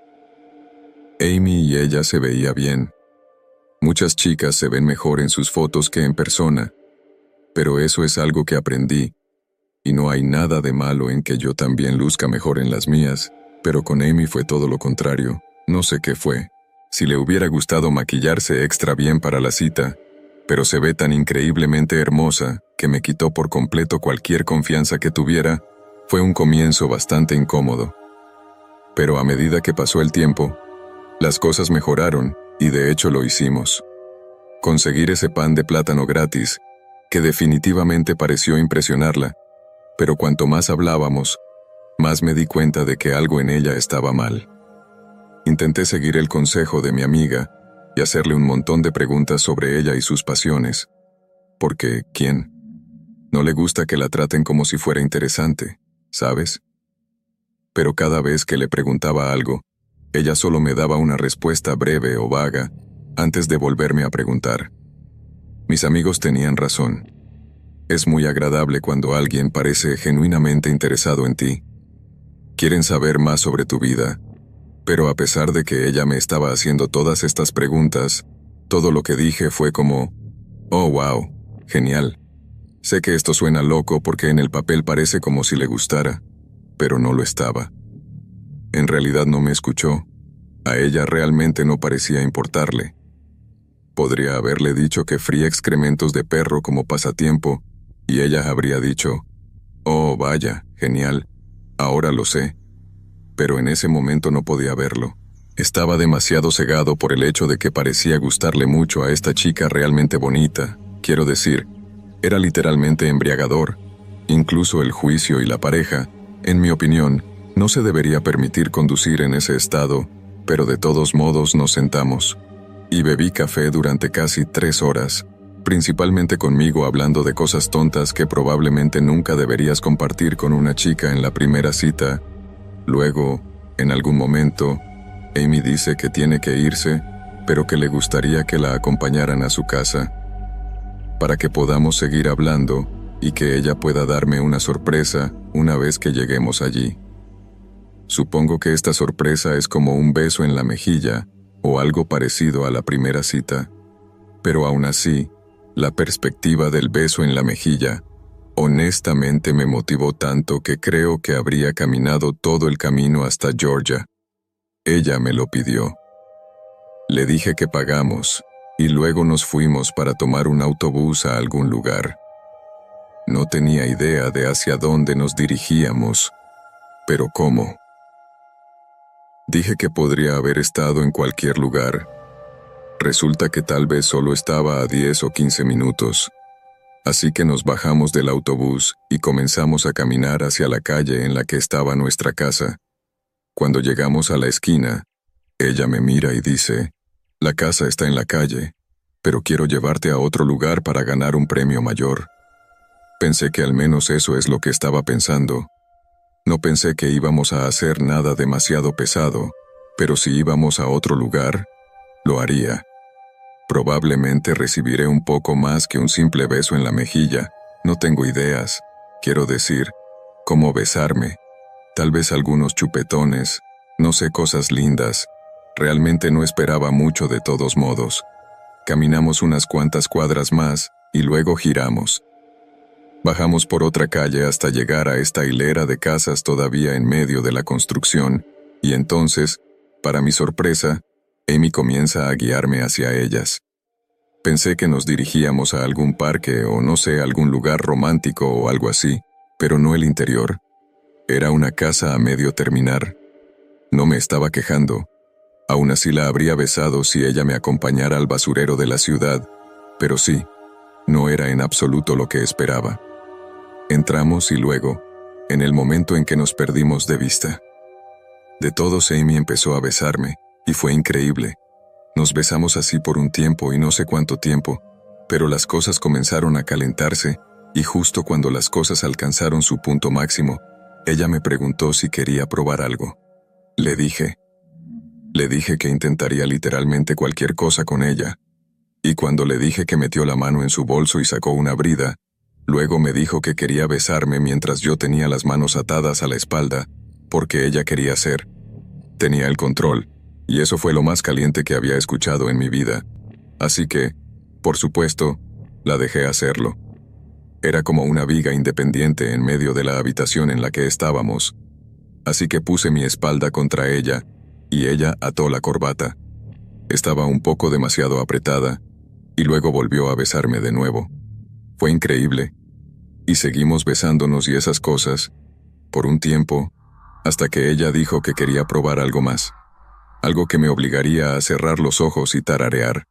Amy y ella se veía bien. Muchas chicas se ven mejor en sus fotos que en persona, pero eso es algo que aprendí, y no hay nada de malo en que yo también luzca mejor en las mías, pero con Amy fue todo lo contrario. No sé qué fue. Si le hubiera gustado maquillarse extra bien para la cita, pero se ve tan increíblemente hermosa que me quitó por completo cualquier confianza que tuviera. Fue un comienzo bastante incómodo. Pero a medida que pasó el tiempo, las cosas mejoraron, y de hecho lo hicimos. Conseguir ese pan de plátano gratis, que definitivamente pareció impresionarla, pero cuanto más hablábamos, más me di cuenta de que algo en ella estaba mal. Intenté seguir el consejo de mi amiga y hacerle un montón de preguntas sobre ella y sus pasiones, porque, ¿quién? No le gusta que la traten como si fuera interesante, ¿sabes? Pero cada vez que le preguntaba algo, ella solo me daba una respuesta breve o vaga antes de volverme a preguntar. Mis amigos tenían razón. Es muy agradable cuando alguien parece genuinamente interesado en ti. Quieren saber más sobre tu vida, pero a pesar de que ella me estaba haciendo todas estas preguntas, todo lo que dije fue como, oh wow, genial. Sé que esto suena loco porque en el papel parece como si le gustara, pero no lo estaba. En realidad no me escuchó. A ella realmente no parecía importarle. Podría haberle dicho que fría excrementos de perro como pasatiempo, y ella habría dicho, oh vaya, genial, ahora lo sé. Pero en ese momento no podía verlo. Estaba demasiado cegado por el hecho de que parecía gustarle mucho a esta chica realmente bonita. Quiero decir, era literalmente embriagador, Incluso el juicio y la pareja, en mi opinión, no se debería permitir conducir en ese estado, pero de todos modos nos sentamos. Y bebí café durante casi tres horas, principalmente conmigo hablando de cosas tontas que probablemente nunca deberías compartir con una chica en la primera cita. Luego, en algún momento, Amy dice que tiene que irse, pero que le gustaría que la acompañaran a su casa, para que podamos seguir hablando y que ella pueda darme una sorpresa una vez que lleguemos allí. Supongo que esta sorpresa es como un beso en la mejilla o algo parecido a la primera cita, pero aún así, la perspectiva del beso en la mejilla honestamente me motivó tanto que creo que habría caminado todo el camino hasta Georgia. Ella me lo pidió. Le dije que pagamos, y luego nos fuimos para tomar un autobús a algún lugar. No tenía idea de hacia dónde nos dirigíamos, pero ¿cómo? Dije que podría haber estado en cualquier lugar. Resulta que tal vez solo estaba a diez o quince minutos. Así que nos bajamos del autobús y comenzamos a caminar hacia la calle en la que estaba nuestra casa. Cuando llegamos a la esquina, ella me mira y dice, «La casa está en la calle, pero quiero llevarte a otro lugar para ganar un premio mayor». Pensé que al menos eso es lo que estaba pensando. No pensé que íbamos a hacer nada demasiado pesado, pero si íbamos a otro lugar, lo haría. Probablemente recibiré un poco más que un simple beso en la mejilla. No tengo ideas, quiero decir, cómo besarme. Tal vez algunos chupetones, no sé, cosas lindas. Realmente no esperaba mucho de todos modos. Caminamos unas cuantas cuadras más y luego giramos. Bajamos por otra calle hasta llegar a esta hilera de casas todavía en medio de la construcción, y entonces, para mi sorpresa, Amy comienza a guiarme hacia ellas. Pensé que nos dirigíamos a algún parque o no sé, algún lugar romántico o algo así, pero no el interior. Era una casa a medio terminar. No me estaba quejando. Aún así la habría besado si ella me acompañara al basurero de la ciudad, pero sí, no era en absoluto lo que esperaba. Entramos y luego, en el momento en que nos perdimos de vista. De todos, Amy empezó a besarme, y fue increíble. Nos besamos así por un tiempo y no sé cuánto tiempo, pero las cosas comenzaron a calentarse, y justo cuando las cosas alcanzaron su punto máximo, ella me preguntó si quería probar algo. Le dije. Le dije que intentaría literalmente cualquier cosa con ella, y cuando le dije que metió la mano en su bolso y sacó una brida, luego me dijo que quería besarme mientras yo tenía las manos atadas a la espalda, porque ella quería hacer. Tenía el control, y eso fue lo más caliente que había escuchado en mi vida. Así que, por supuesto, la dejé hacerlo. Era como una viga independiente en medio de la habitación en la que estábamos. Así que puse mi espalda contra ella, y ella ató la corbata. Estaba un poco demasiado apretada, y luego volvió a besarme de nuevo. Fue increíble. Y seguimos besándonos y esas cosas, por un tiempo, hasta que ella dijo que quería probar algo más. Algo que me obligaría a cerrar los ojos y tararear.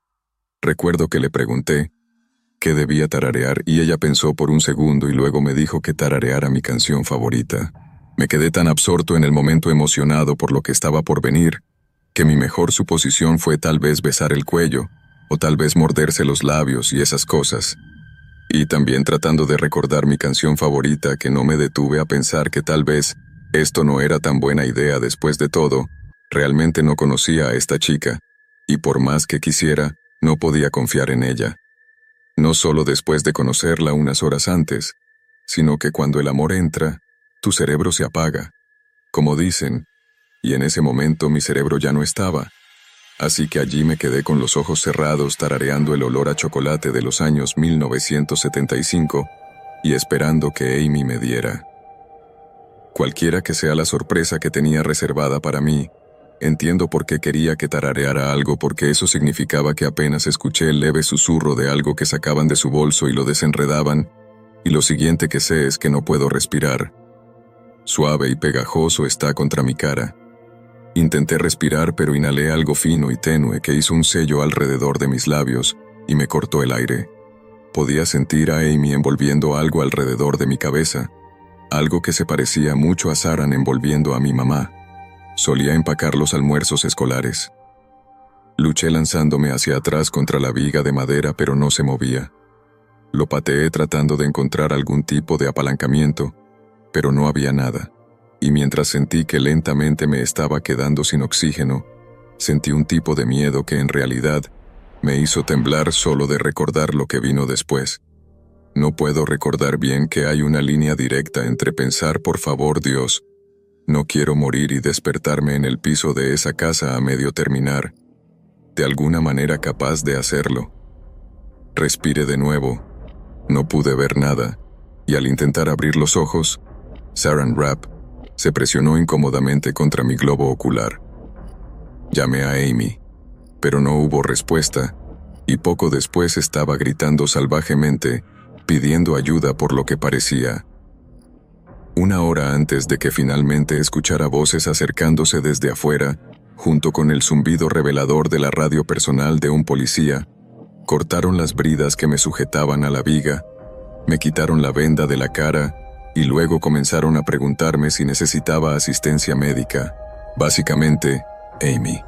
Recuerdo que le pregunté qué debía tararear y ella pensó por un segundo y luego me dijo que tarareara mi canción favorita. Me quedé tan absorto en el momento, emocionado por lo que estaba por venir, que mi mejor suposición fue tal vez besar el cuello, o tal vez morderse los labios y esas cosas. Y también tratando de recordar mi canción favorita, que no me detuve a pensar que tal vez esto no era tan buena idea. Después de todo, realmente no conocía a esta chica, y por más que quisiera, no podía confiar en ella. No solo después de conocerla unas horas antes, sino que cuando el amor entra, tu cerebro se apaga, como dicen, y en ese momento mi cerebro ya no estaba. Así que allí me quedé con los ojos cerrados tarareando el olor a chocolate de los años mil novecientos setenta y cinco y esperando que Amy me diera. Cualquiera que sea la sorpresa que tenía reservada para mí, entiendo por qué quería que tarareara algo, porque eso significaba que apenas escuché el leve susurro de algo que sacaban de su bolso y lo desenredaban, y lo siguiente que sé es que no puedo respirar. Suave y pegajoso está contra mi cara. Intenté respirar, pero inhalé algo fino y tenue que hizo un sello alrededor de mis labios y me cortó el aire. Podía sentir a Amy envolviendo algo alrededor de mi cabeza, algo que se parecía mucho a Saran envolviendo a mi mamá. Solía empacar los almuerzos escolares. Luché lanzándome hacia atrás contra la viga de madera, pero no se movía. Lo pateé tratando de encontrar algún tipo de apalancamiento, pero no había nada. Y mientras sentí que lentamente me estaba quedando sin oxígeno, sentí un tipo de miedo que en realidad me hizo temblar solo de recordar lo que vino después. No puedo recordar bien que hay una línea directa entre pensar por favor Dios, no quiero morir y despertarme en el piso de esa casa a medio terminar, de alguna manera capaz de hacerlo. Respiré de nuevo, no pude ver nada, y al intentar abrir los ojos, Saran Wrap se presionó incómodamente contra mi globo ocular. Llamé a Amy, pero no hubo respuesta, y poco después estaba gritando salvajemente, pidiendo ayuda por lo que parecía. Una hora antes de que finalmente escuchara voces acercándose desde afuera, junto con el zumbido revelador de la radio personal de un policía, cortaron las bridas que me sujetaban a la viga, me quitaron la venda de la cara y luego comenzaron a preguntarme si necesitaba asistencia médica. Básicamente, Amy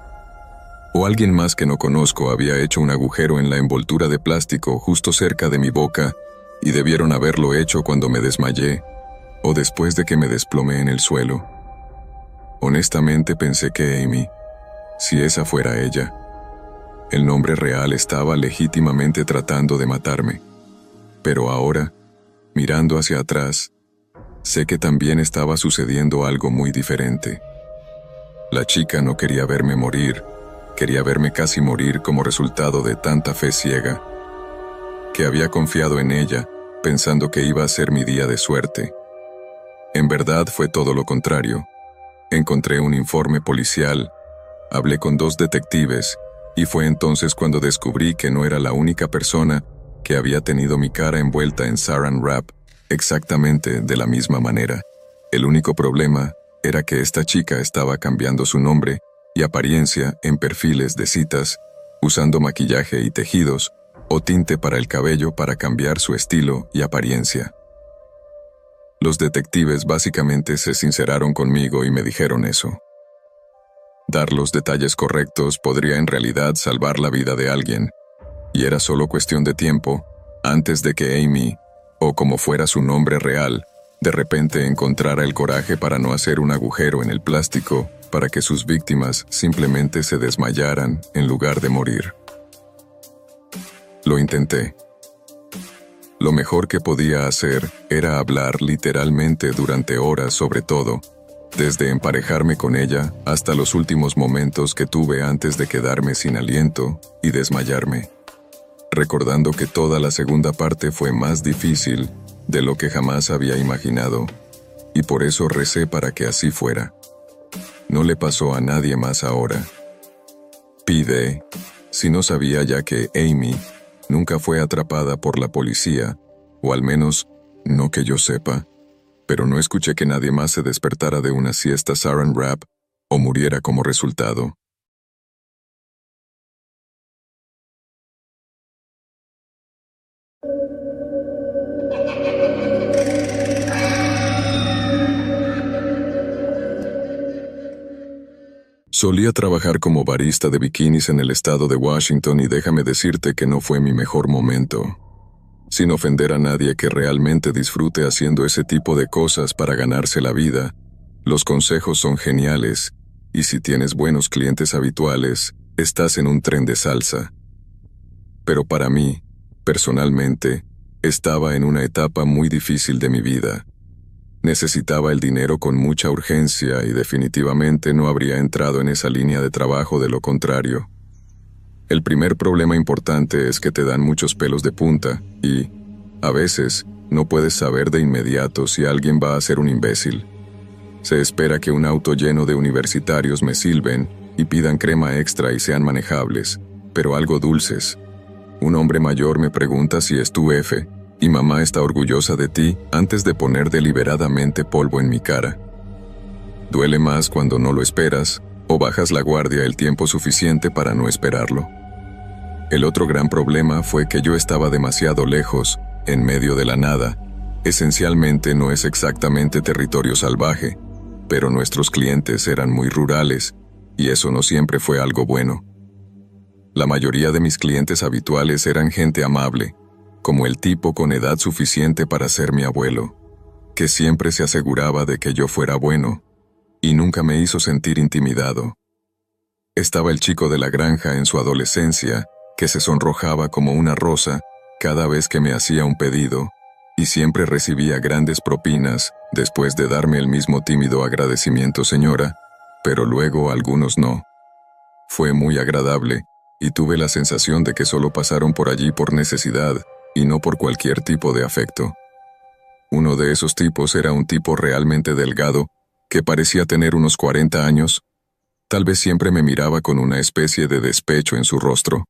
o alguien más que no conozco había hecho un agujero en la envoltura de plástico justo cerca de mi boca y debieron haberlo hecho cuando me desmayé o después de que me desplomé en el suelo. Honestamente pensé que Amy, si esa fuera ella, el nombre real estaba legítimamente tratando de matarme. Pero ahora, mirando hacia atrás, sé que también estaba sucediendo algo muy diferente. La chica no quería verme morir, quería verme casi morir como resultado de tanta fe ciega, que había confiado en ella, pensando que iba a ser mi día de suerte. En verdad fue todo lo contrario. Encontré un informe policial, hablé con dos detectives, y fue entonces cuando descubrí que no era la única persona que había tenido mi cara envuelta en Saran Wrap exactamente de la misma manera. El único problema era que esta chica estaba cambiando su nombre y apariencia en perfiles de citas, usando maquillaje y tejidos, o tinte para el cabello para cambiar su estilo y apariencia. Los detectives básicamente se sinceraron conmigo y me dijeron eso. Dar los detalles correctos podría en realidad salvar la vida de alguien, y era solo cuestión de tiempo antes de que Amy, o como fuera su nombre real, de repente encontrara el coraje para no hacer un agujero en el plástico para que sus víctimas simplemente se desmayaran en lugar de morir. Lo intenté. Lo mejor que podía hacer era hablar literalmente durante horas sobre todo, desde emparejarme con ella hasta los últimos momentos que tuve antes de quedarme sin aliento y desmayarme, recordando que toda la segunda parte fue más difícil de lo que jamás había imaginado, y por eso recé para que así fuera. No le pasó a nadie más ahora. Pide, si no sabía ya que Amy nunca fue atrapada por la policía, o al menos, no que yo sepa, pero no escuché que nadie más se despertara de una siesta Saran Wrap o muriera como resultado. Solía trabajar como barista de bikinis en el estado de Washington y déjame decirte que no fue mi mejor momento. Sin ofender a nadie que realmente disfrute haciendo ese tipo de cosas para ganarse la vida, los consejos son geniales, y si tienes buenos clientes habituales, estás en un tren de salsa. Pero para mí, personalmente, estaba en una etapa muy difícil de mi vida. Necesitaba el dinero con mucha urgencia y definitivamente no habría entrado en esa línea de trabajo de lo contrario. El primer problema importante es que te dan muchos pelos de punta y, a veces, no puedes saber de inmediato si alguien va a ser un imbécil. Se espera que un auto lleno de universitarios me silben y pidan crema extra y sean manejables, pero algo dulces. Un hombre mayor me pregunta si es tu F, y mamá está orgullosa de ti antes de poner deliberadamente polvo en mi cara. Duele más cuando no lo esperas o bajas la guardia el tiempo suficiente para no esperarlo. El otro gran problema fue que yo estaba demasiado lejos, en medio de la nada. Esencialmente no es exactamente territorio salvaje, pero nuestros clientes eran muy rurales, y eso no siempre fue algo bueno. La mayoría de mis clientes habituales eran gente amable, como el tipo con edad suficiente para ser mi abuelo, que siempre se aseguraba de que yo fuera bueno, y nunca me hizo sentir intimidado. Estaba el chico de la granja en su adolescencia, que se sonrojaba como una rosa cada vez que me hacía un pedido, y siempre recibía grandes propinas después de darme el mismo tímido agradecimiento, señora, pero luego algunos no. Fue muy agradable, y tuve la sensación de que solo pasaron por allí por necesidad, y no por cualquier tipo de afecto. Uno de esos tipos era un tipo realmente delgado, que parecía tener unos cuarenta años. Tal vez siempre me miraba con una especie de despecho en su rostro.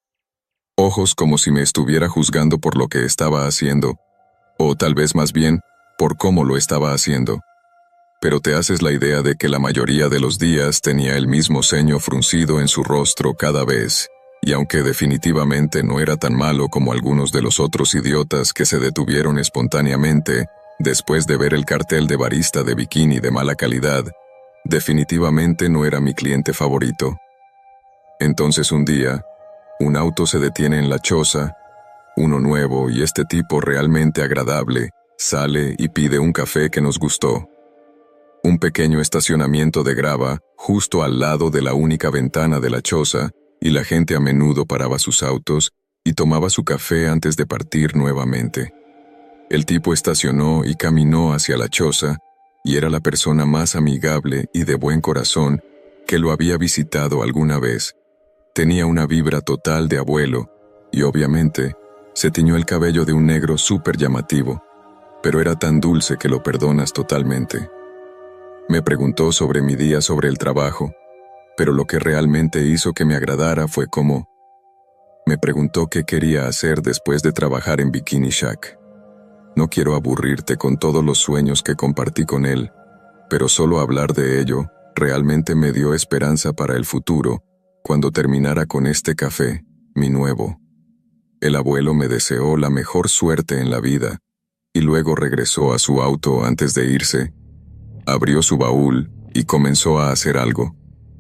Ojos como si me estuviera juzgando por lo que estaba haciendo, o tal vez más bien, por cómo lo estaba haciendo. Pero te haces la idea de que la mayoría de los días tenía el mismo ceño fruncido en su rostro cada vez, y aunque definitivamente no era tan malo como algunos de los otros idiotas que se detuvieron espontáneamente después de ver el cartel de barista de bikini de mala calidad, definitivamente no era mi cliente favorito. Entonces un día, un auto se detiene en la choza, uno nuevo y este tipo realmente agradable, sale y pide un café que nos gustó. Un pequeño estacionamiento de grava, justo al lado de la única ventana de la choza, y la gente a menudo paraba sus autos y tomaba su café antes de partir nuevamente. El tipo estacionó y caminó hacia la choza, y era la persona más amigable y de buen corazón que lo había visitado alguna vez. Tenía una vibra total de abuelo, y obviamente, se tiñó el cabello de un negro súper llamativo, pero era tan dulce que lo perdonas totalmente. Me preguntó sobre mi día sobre el trabajo, pero lo que realmente hizo que me agradara fue cómo. Me preguntó qué quería hacer después de trabajar en Bikini Shack. No quiero aburrirte con todos los sueños que compartí con él, pero solo hablar de ello realmente me dio esperanza para el futuro, cuando terminara con este café, mi nuevo. El abuelo me deseó la mejor suerte en la vida, y luego regresó a su auto antes de irse, abrió su baúl y comenzó a hacer algo.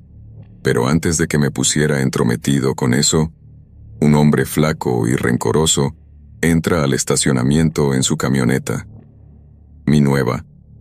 Pero antes de que me pusiera entrometido con eso, un hombre flaco y rencoroso entra al estacionamiento en su camioneta, mi nueva.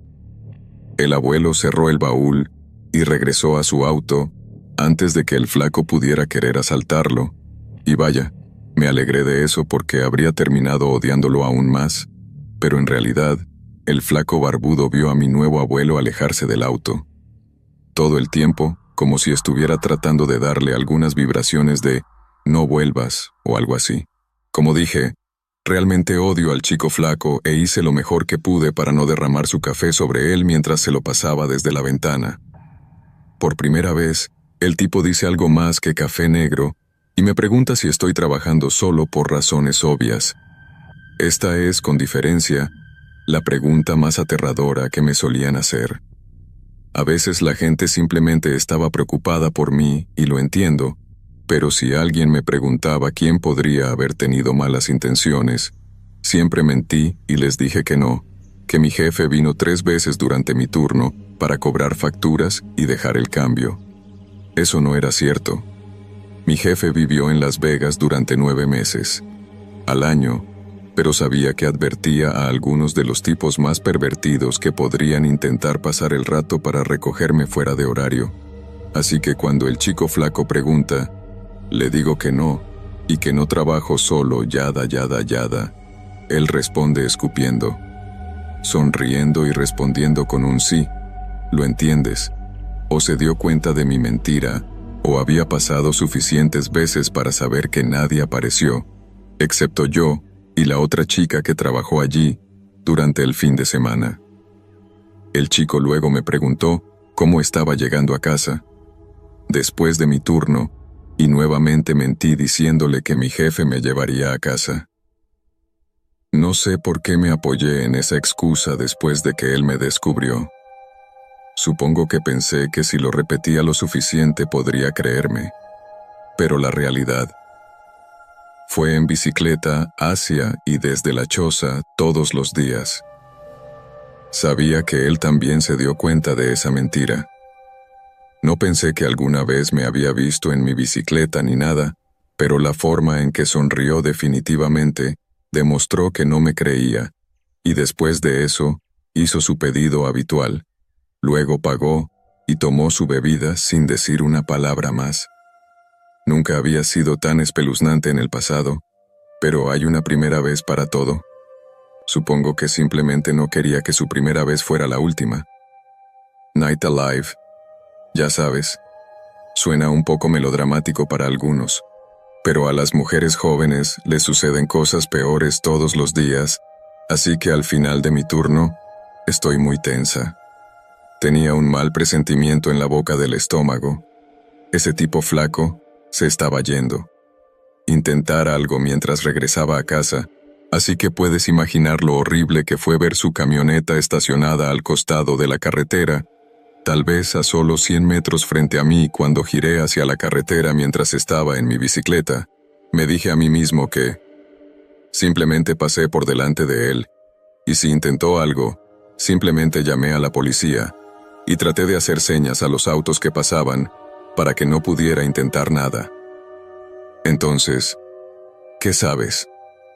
El abuelo cerró el baúl y regresó a su auto antes de que el flaco pudiera querer asaltarlo, y vaya, me alegré de eso porque habría terminado odiándolo aún más, pero en realidad, el flaco barbudo vio a mi nuevo abuelo alejarse del auto. Todo el tiempo, como si estuviera tratando de darle algunas vibraciones de «no vuelvas» o algo así. Como dije, realmente odio al chico flaco e hice lo mejor que pude para no derramar su café sobre él mientras se lo pasaba desde la ventana. Por primera vez, el tipo dice algo más que café negro y me pregunta si estoy trabajando solo por razones obvias. Esta es, con diferencia, la pregunta más aterradora que me solían hacer. A veces la gente simplemente estaba preocupada por mí, y lo entiendo, pero si alguien me preguntaba quién podría haber tenido malas intenciones, siempre mentí y les dije que no, que mi jefe vino tres veces durante mi turno para cobrar facturas y dejar el cambio. Eso no era cierto. Mi jefe vivió en Las Vegas durante nueve meses, al año, pero sabía que advertía a algunos de los tipos más pervertidos que podrían intentar pasar el rato para recogerme fuera de horario. Así que cuando el chico flaco pregunta, le digo que no, y que no trabajo solo, yada, yada, yada. Él responde escupiendo, sonriendo y respondiendo con un sí. ¿Lo entiendes? O se dio cuenta de mi mentira, o había pasado suficientes veces para saber que nadie apareció, excepto yo y la otra chica que trabajó allí durante el fin de semana. El chico luego me preguntó cómo estaba llegando a casa, después de mi turno, y nuevamente mentí diciéndole que mi jefe me llevaría a casa. No sé por qué me apoyé en esa excusa después de que él me descubrió. Supongo que pensé que si lo repetía lo suficiente podría creerme, pero la realidad Fue en bicicleta hacia y desde la choza todos los días. Sabía que él también se dio cuenta de esa mentira. No pensé que alguna vez me había visto en mi bicicleta ni nada, pero la forma en que sonrió definitivamente demostró que no me creía, y después de eso hizo su pedido habitual. Luego pagó y tomó su bebida sin decir una palabra más. Nunca había sido tan espeluznante en el pasado, pero hay una primera vez para todo. Supongo que simplemente no quería que su primera vez fuera la última. Night Alive. Ya sabes, suena un poco melodramático para algunos, pero a las mujeres jóvenes les suceden cosas peores todos los días, así que al final de mi turno, estoy muy tensa. Tenía un mal presentimiento en la boca del estómago. Ese tipo flaco se estaba yendo. Intentar algo mientras regresaba a casa, así que puedes imaginar lo horrible que fue ver su camioneta estacionada al costado de la carretera, tal vez a solo cien metros frente a mí. Cuando giré hacia la carretera mientras estaba en mi bicicleta, me dije a mí mismo que simplemente pasé por delante de él, y si intentó algo, simplemente llamé a la policía, y traté de hacer señas a los autos que pasaban para que no pudiera intentar nada. Entonces, ¿qué sabes?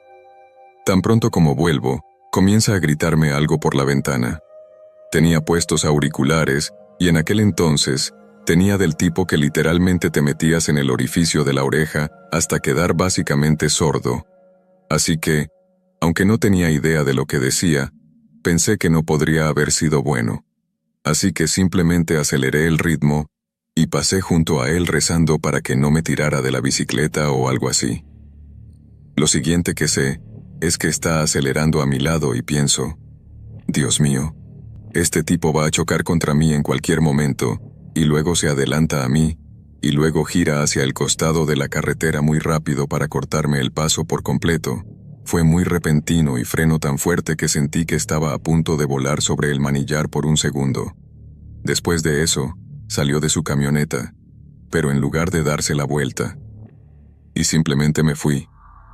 Tan pronto como vuelvo, comienza a gritarme algo por la ventana. Tenía puestos auriculares, y en aquel entonces, tenía del tipo que literalmente te metías en el orificio de la oreja hasta quedar básicamente sordo. Así que, aunque no tenía idea de lo que decía, pensé que no podría haber sido bueno. Así que simplemente aceleré el ritmo y pasé junto a él rezando para que no me tirara de la bicicleta o algo así. Lo siguiente que sé es que está acelerando a mi lado y pienso, Dios mío, este tipo va a chocar contra mí en cualquier momento, y luego se adelanta a mí, y luego gira hacia el costado de la carretera muy rápido para cortarme el paso por completo. Fue muy repentino y frenó tan fuerte que sentí que estaba a punto de volar sobre el manillar por un segundo. Después de eso, salió de su camioneta, pero en lugar de darse la vuelta, y simplemente me fui.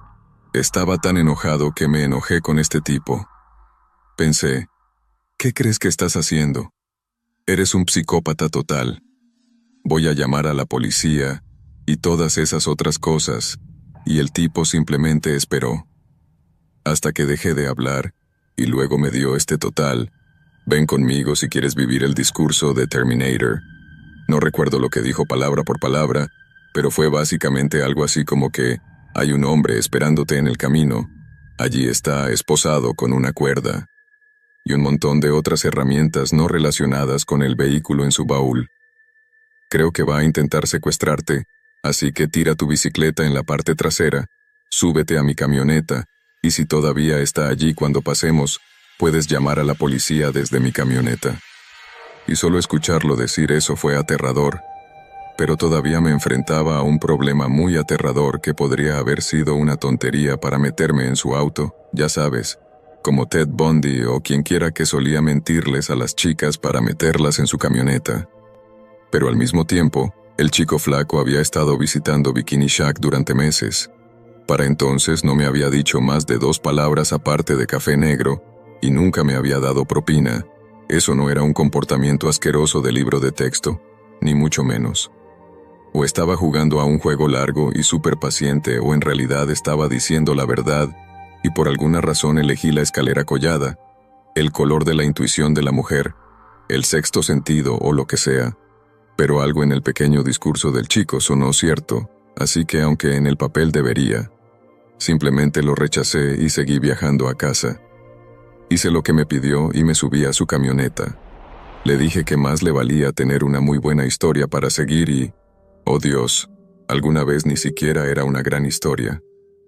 Estaba tan enojado que me enojé con este tipo. Pensé, ¿qué crees que estás haciendo? Eres un psicópata total. Voy a llamar a la policía y todas esas otras cosas, y el tipo simplemente esperó. Hasta que dejé de hablar, y luego me dio este total. Ven conmigo si quieres vivir el discurso de Terminator. No recuerdo lo que dijo palabra por palabra, pero fue básicamente algo así como que hay un hombre esperándote en el camino. Allí está esposado con una cuerda. Y un montón de otras herramientas no relacionadas con el vehículo en su baúl. Creo que va a intentar secuestrarte, así que tira tu bicicleta en la parte trasera, súbete a mi camioneta, y si todavía está allí cuando pasemos, puedes llamar a la policía desde mi camioneta. Y solo escucharlo decir eso fue aterrador, pero todavía me enfrentaba a un problema muy aterrador que podría haber sido una tontería para meterme en su auto, ya sabes, como Ted Bundy o quien quiera que solía mentirles a las chicas para meterlas en su camioneta. Pero al mismo tiempo, el chico flaco había estado visitando Bikini Shack durante meses. Para entonces no me había dicho más de dos palabras aparte de café negro, y nunca me había dado propina. Eso no era un comportamiento asqueroso de libro de texto, ni mucho menos. O estaba jugando a un juego largo y súper paciente, o en realidad estaba diciendo la verdad, y por alguna razón elegí la escalera collada, el color de la intuición de la mujer, el sexto sentido o lo que sea. Pero algo en el pequeño discurso del chico sonó cierto, así que aunque en el papel debería, simplemente lo rechacé y seguí viajando a casa. Hice lo que me pidió y me subí a su camioneta. Le dije que más le valía tener una muy buena historia para seguir y, oh Dios, alguna vez ni siquiera era una gran historia.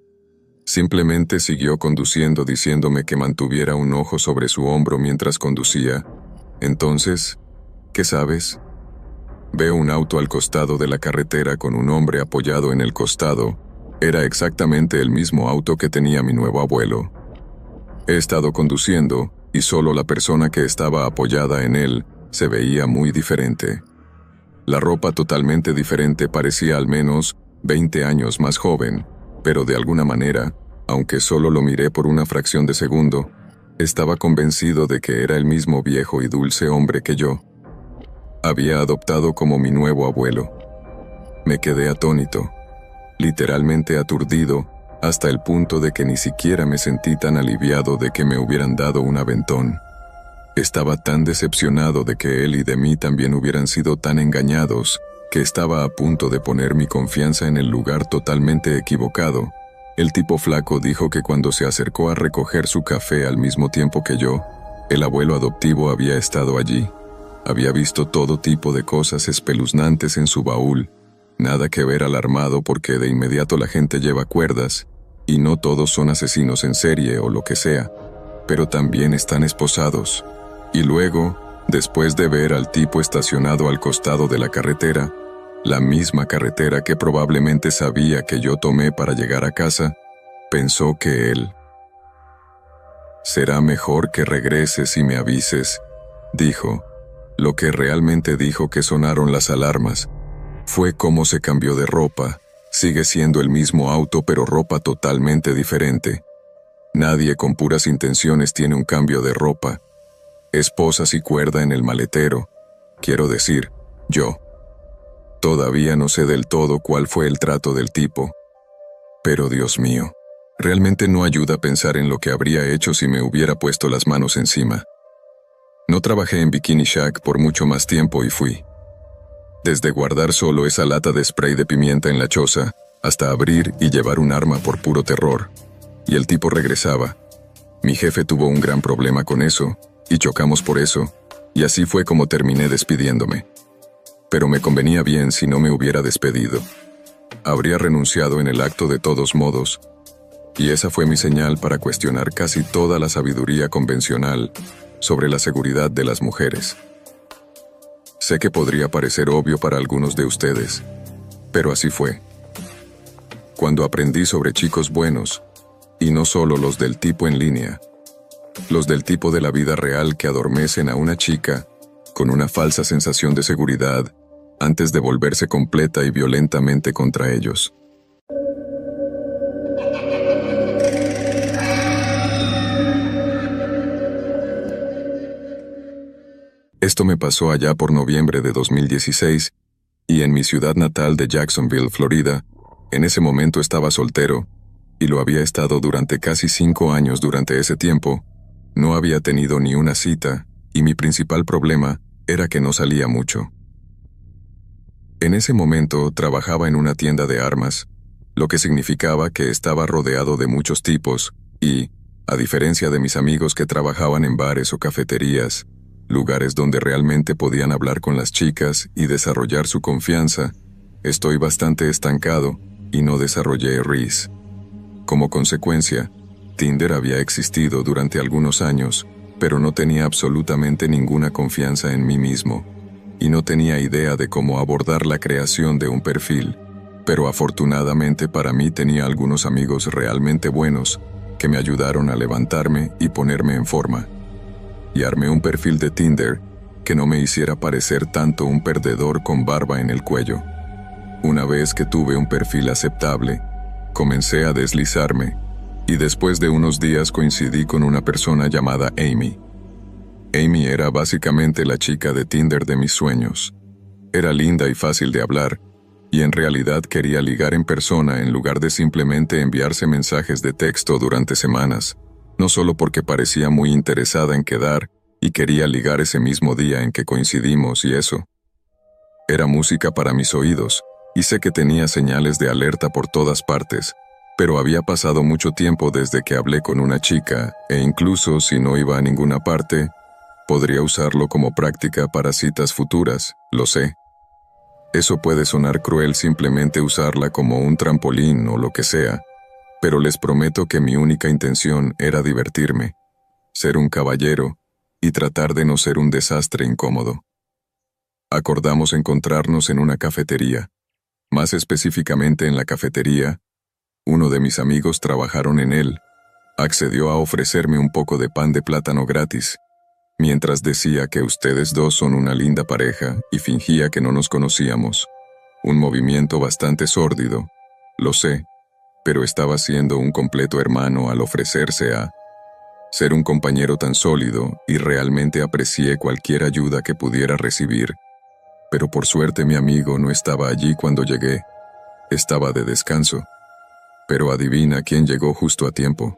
Simplemente siguió conduciendo diciéndome que mantuviera un ojo sobre su hombro mientras conducía. Entonces, ¿qué sabes? Veo un auto al costado de la carretera con un hombre apoyado en el costado. Era exactamente el mismo auto que tenía mi nuevo abuelo. He estado conduciendo, y solo la persona que estaba apoyada en él se veía muy diferente. La ropa totalmente diferente, parecía al menos veinte años más joven, pero de alguna manera, aunque solo lo miré por una fracción de segundo, estaba convencido de que era el mismo viejo y dulce hombre que yo había adoptado como mi nuevo abuelo. Me quedé atónito, literalmente aturdido, hasta el punto de que ni siquiera me sentí tan aliviado de que me hubieran dado un aventón. Estaba tan decepcionado de que él y de mí también hubieran sido tan engañados, que estaba a punto de poner mi confianza en el lugar totalmente equivocado. El tipo flaco dijo que cuando se acercó a recoger su café al mismo tiempo que yo, el abuelo adoptivo había estado allí. Había visto todo tipo de cosas espeluznantes en su baúl. Nada que ver alarmado porque de inmediato la gente lleva cuerdas, y no todos son asesinos en serie o lo que sea, pero también están esposados. Y luego, después de ver al tipo estacionado al costado de la carretera, la misma carretera que probablemente sabía que yo tomé para llegar a casa, pensó que él... «Será mejor que regreses y me avises», dijo. Lo que realmente dijo que sonaron las alarmas fue cómo se cambió de ropa. Sigue siendo el mismo auto, pero ropa totalmente diferente. Nadie con puras intenciones tiene un cambio de ropa. Esposas y cuerda en el maletero. Quiero decir, yo. Todavía no sé del todo cuál fue el trato del tipo. Pero Dios mío, realmente no ayuda a pensar en lo que habría hecho si me hubiera puesto las manos encima. No trabajé en Bikini Shack por mucho más tiempo y fui. Desde guardar solo esa lata de spray de pimienta en la choza, hasta abrir y llevar un arma por puro terror. Y el tipo regresaba. Mi jefe tuvo un gran problema con eso, y chocamos por eso, y así fue como terminé despidiéndome. Pero me convenía bien si no me hubiera despedido. Habría renunciado en el acto de todos modos, y esa fue mi señal para cuestionar casi toda la sabiduría convencional sobre la seguridad de las mujeres. Sé que podría parecer obvio para algunos de ustedes, pero así fue. Cuando aprendí sobre chicos buenos, y no solo los del tipo en línea, los del tipo de la vida real que adormecen a una chica con una falsa sensación de seguridad antes de volverse completa y violentamente contra ellos. Esto me pasó allá por noviembre de dos mil dieciséis, y en mi ciudad natal de Jacksonville, Florida, en ese momento estaba soltero, y lo había estado durante casi cinco años. Durante ese tiempo, no había tenido ni una cita, y mi principal problema era que no salía mucho. En ese momento trabajaba en una tienda de armas, lo que significaba que estaba rodeado de muchos tipos, y, a diferencia de mis amigos que trabajaban en bares o cafeterías, lugares donde realmente podían hablar con las chicas y desarrollar su confianza, estoy bastante estancado y no desarrollé R I S. Como consecuencia, Tinder había existido durante algunos años, pero no tenía absolutamente ninguna confianza en mí mismo, y no tenía idea de cómo abordar la creación de un perfil, pero afortunadamente para mí tenía algunos amigos realmente buenos que me ayudaron a levantarme y ponerme en forma. Y armé un perfil de Tinder que no me hiciera parecer tanto un perdedor con barba en el cuello. Una vez que tuve un perfil aceptable, comencé a deslizarme, y después de unos días coincidí con una persona llamada Amy. Amy era básicamente la chica de Tinder de mis sueños. Era linda y fácil de hablar, y en realidad quería ligar en persona en lugar de simplemente enviarse mensajes de texto durante semanas. No solo porque parecía muy interesada en quedar y quería ligar ese mismo día en que coincidimos y eso. Era música para mis oídos, y sé que tenía señales de alerta por todas partes, pero había pasado mucho tiempo desde que hablé con una chica, e incluso si no iba a ninguna parte, podría usarlo como práctica para citas futuras, lo sé. Eso puede sonar cruel simplemente usarla como un trampolín o lo que sea, pero les prometo que mi única intención era divertirme, ser un caballero y tratar de no ser un desastre incómodo. Acordamos encontrarnos en una cafetería. Más específicamente en la cafetería, uno de mis amigos trabajaron en él, accedió a ofrecerme un poco de pan de plátano gratis, mientras decía que ustedes dos son una linda pareja y fingía que no nos conocíamos. Un movimiento bastante sórdido, lo sé, pero estaba siendo un completo hermano al ofrecerse a ser un compañero tan sólido y realmente aprecié cualquier ayuda que pudiera recibir. Pero por suerte mi amigo no estaba allí cuando llegué. Estaba de descanso. Pero adivina quién llegó justo a tiempo.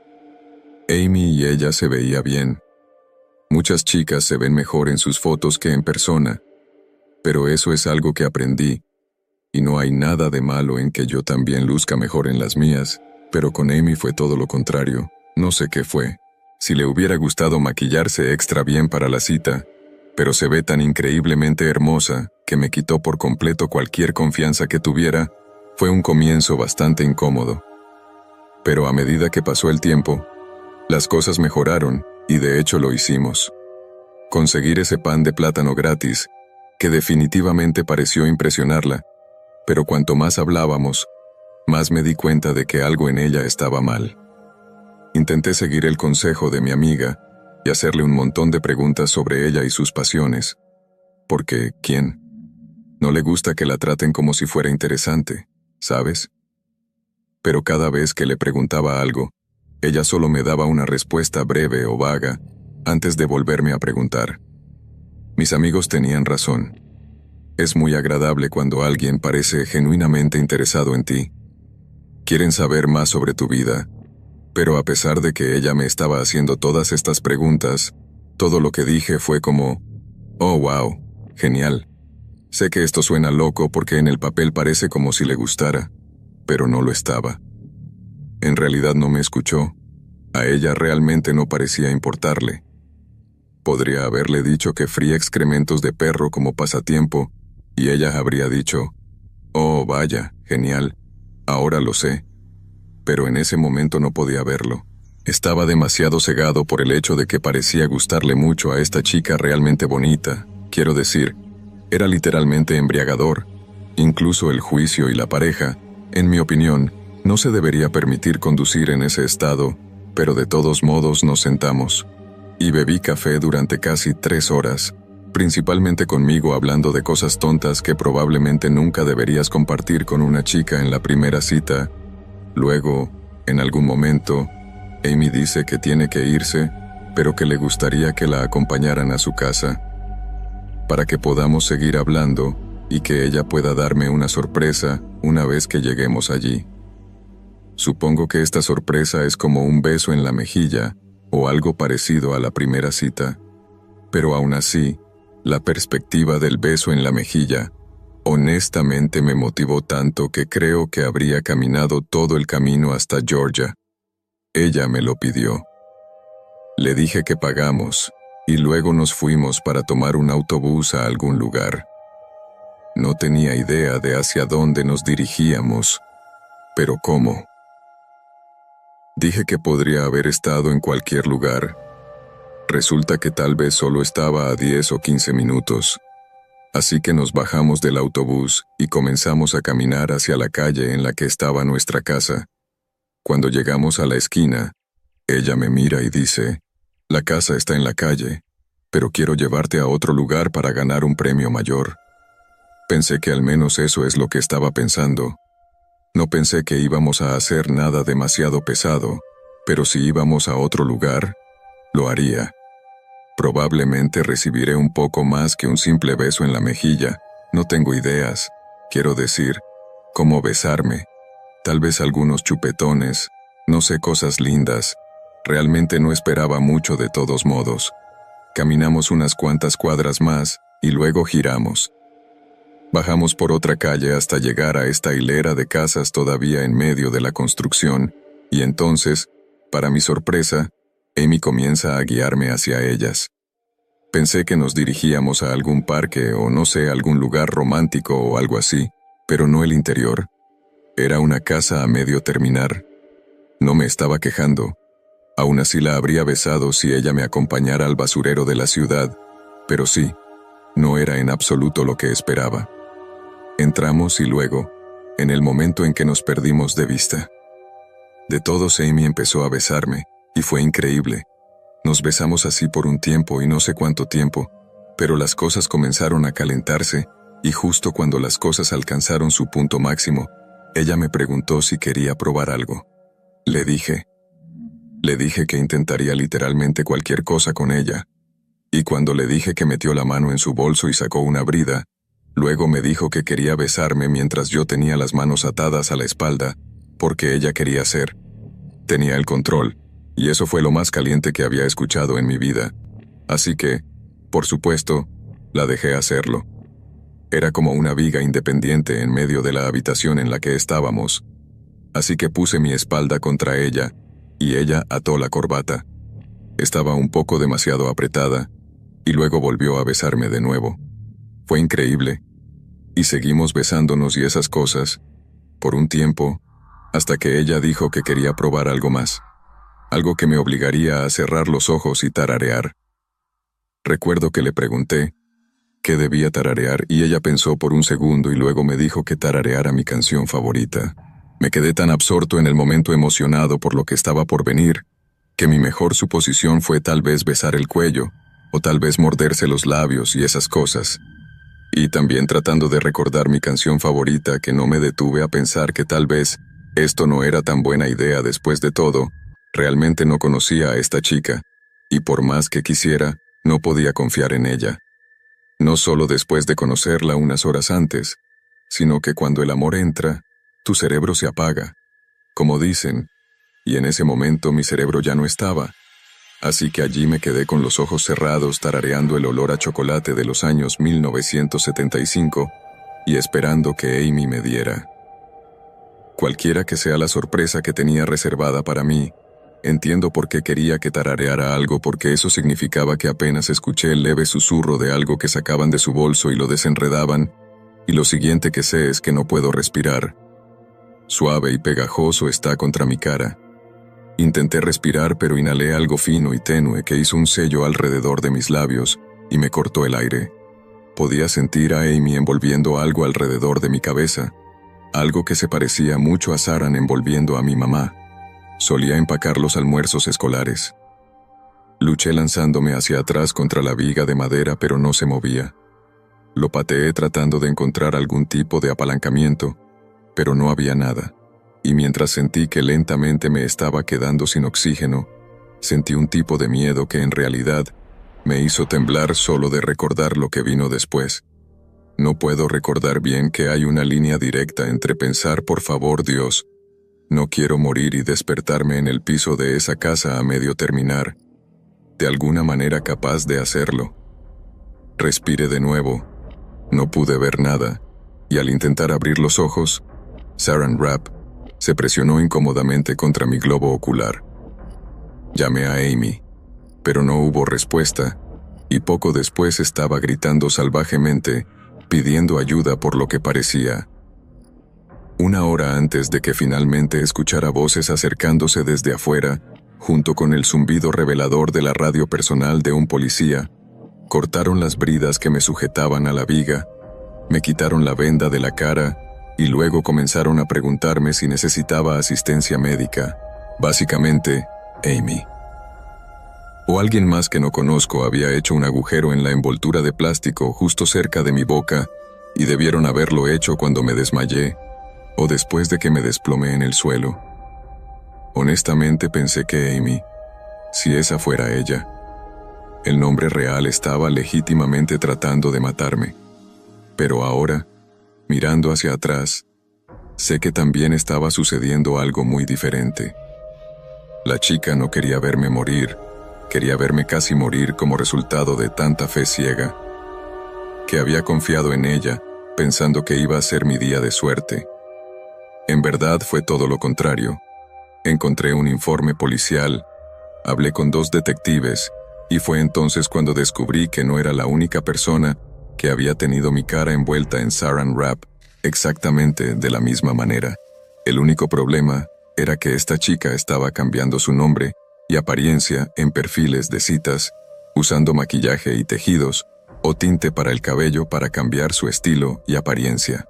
Amy y ella se veía bien. Muchas chicas se ven mejor en sus fotos que en persona, pero eso es algo que aprendí, y no hay nada de malo en que yo también luzca mejor en las mías, pero con Amy fue todo lo contrario. No sé qué fue. Si le hubiera gustado maquillarse extra bien para la cita, pero se ve tan increíblemente hermosa que me quitó por completo cualquier confianza que tuviera. Fue un comienzo bastante incómodo. Pero a medida que pasó el tiempo, las cosas mejoraron, y de hecho lo hicimos. Conseguir ese pan de plátano gratis, que definitivamente pareció impresionarla, pero cuanto más hablábamos, más me di cuenta de que algo en ella estaba mal. Intenté seguir el consejo de mi amiga y hacerle un montón de preguntas sobre ella y sus pasiones, porque, ¿quién? No le gusta que la traten como si fuera interesante, ¿sabes? Pero cada vez que le preguntaba algo, ella solo me daba una respuesta breve o vaga antes de volverme a preguntar. Mis amigos tenían razón. Es muy agradable cuando alguien parece genuinamente interesado en ti. Quieren saber más sobre tu vida, pero a pesar de que ella me estaba haciendo todas estas preguntas, todo lo que dije fue como, oh wow, genial. Sé que esto suena loco porque en el papel parece como si le gustara, pero no lo estaba. En realidad no me escuchó. A ella realmente no parecía importarle. Podría haberle dicho que fría excrementos de perro como pasatiempo, y ella habría dicho, oh vaya, genial, ahora lo sé. Pero en ese momento no podía verlo. Estaba demasiado cegado por el hecho de que parecía gustarle mucho a esta chica realmente bonita. Quiero decir, era literalmente embriagador. Incluso el juicio y la pareja, en mi opinión, no se debería permitir conducir en ese estado, pero de todos modos nos sentamos. Y bebí café durante casi tres horas, principalmente conmigo hablando de cosas tontas que probablemente nunca deberías compartir con una chica en la primera cita. Luego, en algún momento, Amy dice que tiene que irse, pero que le gustaría que la acompañaran a su casa, para que podamos seguir hablando y que ella pueda darme una sorpresa una vez que lleguemos allí. Supongo que esta sorpresa es como un beso en la mejilla o algo parecido a la primera cita, pero aún así, la perspectiva del beso en la mejilla honestamente me motivó tanto que creo que habría caminado todo el camino hasta Georgia. Ella me lo pidió. Le dije que pagamos, y luego nos fuimos para tomar un autobús a algún lugar. No tenía idea de hacia dónde nos dirigíamos, pero ¿cómo? Dije que podría haber estado en cualquier lugar. Resulta que tal vez solo estaba a diez o quince minutos. Así que nos bajamos del autobús y comenzamos a caminar hacia la calle en la que estaba nuestra casa. Cuando llegamos a la esquina, ella me mira y dice, la casa está en la calle, pero quiero llevarte a otro lugar para ganar un premio mayor. Pensé que al menos eso es lo que estaba pensando. No pensé que íbamos a hacer nada demasiado pesado, pero si íbamos a otro lugar, lo haría. Probablemente recibiré un poco más que un simple beso en la mejilla. No tengo ideas, quiero decir, cómo besarme. Tal vez algunos chupetones, no sé, cosas lindas. Realmente no esperaba mucho de todos modos. Caminamos unas cuantas cuadras más y luego giramos. Bajamos por otra calle hasta llegar a esta hilera de casas todavía en medio de la construcción, y entonces, para mi sorpresa, Amy comienza a guiarme hacia ellas. Pensé que nos dirigíamos a algún parque o no sé, algún lugar romántico o algo así, pero no el interior. Era una casa a medio terminar. No me estaba quejando. Aún así la habría besado si ella me acompañara al basurero de la ciudad, pero sí, no era en absoluto lo que esperaba. Entramos y luego, en el momento en que nos perdimos de vista. De todos, Amy empezó a besarme, y fue increíble. Nos besamos así por un tiempo y no sé cuánto tiempo, pero las cosas comenzaron a calentarse, y justo cuando las cosas alcanzaron su punto máximo, Ella me preguntó si quería probar algo. Le dije. Le dije que intentaría literalmente cualquier cosa con ella. Y cuando le dije que metió la mano en su bolso y sacó una brida, luego me dijo que quería besarme mientras yo tenía las manos atadas a la espalda, porque ella quería hacer. Tenía el control, y eso fue lo más caliente que había escuchado en mi vida. Así que, por supuesto, la dejé hacerlo. Era como una viga independiente en medio de la habitación en la que estábamos. Así que puse mi espalda contra ella, y ella ató la corbata. Estaba un poco demasiado apretada, y luego volvió a besarme de nuevo. Fue increíble. Y seguimos besándonos y esas cosas, por un tiempo, hasta que ella dijo que quería probar algo más. Algo que me obligaría a cerrar los ojos y tararear. Recuerdo que le pregunté qué debía tararear y ella pensó por un segundo y luego me dijo que tarareara mi canción favorita. Me quedé tan absorto en el momento emocionado por lo que estaba por venir, que mi mejor suposición fue tal vez besar el cuello, o tal vez morderse los labios y esas cosas. Y también tratando de recordar mi canción favorita, que no me detuve a pensar que tal vez esto no era tan buena idea después de todo. Realmente no conocía a esta chica, y por más que quisiera, no podía confiar en ella. No solo después de conocerla unas horas antes, sino que cuando el amor entra, tu cerebro se apaga, como dicen, y en ese momento mi cerebro ya no estaba. Así que allí me quedé con los ojos cerrados tarareando el olor a chocolate de los años mil novecientos setenta y cinco y esperando que Amy me diera. Cualquiera que sea la sorpresa que tenía reservada para mí, entiendo por qué quería que tarareara algo, porque eso significaba que apenas escuché el leve susurro de algo que sacaban de su bolso y lo desenredaban, y lo siguiente que sé es que no puedo respirar. Suave y pegajoso está contra mi cara. Intenté respirar, pero inhalé algo fino y tenue que hizo un sello alrededor de mis labios y me cortó el aire. Podía sentir a Amy envolviendo algo alrededor de mi cabeza, algo que se parecía mucho a Saran envolviendo a mi mamá. Solía empacar los almuerzos escolares. Luché lanzándome hacia atrás contra la viga de madera, pero no se movía. Lo pateé tratando de encontrar algún tipo de apalancamiento, pero no había nada. Y mientras sentí que lentamente me estaba quedando sin oxígeno, sentí un tipo de miedo que en realidad me hizo temblar solo de recordar lo que vino después. No puedo recordar bien que hay una línea directa entre pensar, por favor Dios, no quiero morir, y despertarme en el piso de esa casa a medio terminar, de alguna manera capaz de hacerlo. Respiré de nuevo. No pude ver nada, y al intentar abrir los ojos, Saran Wrap se presionó incómodamente contra mi globo ocular. Llamé a Amy, pero no hubo respuesta, y poco después estaba gritando salvajemente, pidiendo ayuda por lo que parecía. Una hora antes de que finalmente escuchara voces acercándose desde afuera, junto con el zumbido revelador de la radio personal de un policía, cortaron las bridas que me sujetaban a la viga, me quitaron la venda de la cara y luego comenzaron a preguntarme si necesitaba asistencia médica. Básicamente, Amy o alguien más que no conozco había hecho un agujero en la envoltura de plástico justo cerca de mi boca y debieron haberlo hecho cuando me desmayé o después de que me desplomé en el suelo. Honestamente pensé que Amy, si esa fuera ella, el nombre real, estaba legítimamente tratando de matarme. Pero ahora, mirando hacia atrás, sé que también estaba sucediendo algo muy diferente. La chica no quería verme morir, quería verme casi morir como resultado de tanta fe ciega, que había confiado en ella, pensando que iba a ser mi día de suerte. En verdad fue todo lo contrario. Encontré un informe policial, hablé con dos detectives, y fue entonces cuando descubrí que no era la única persona que había tenido mi cara envuelta en Saran Wrap exactamente de la misma manera. El único problema era que esta chica estaba cambiando su nombre y apariencia en perfiles de citas, usando maquillaje y tejidos, o tinte para el cabello para cambiar su estilo y apariencia.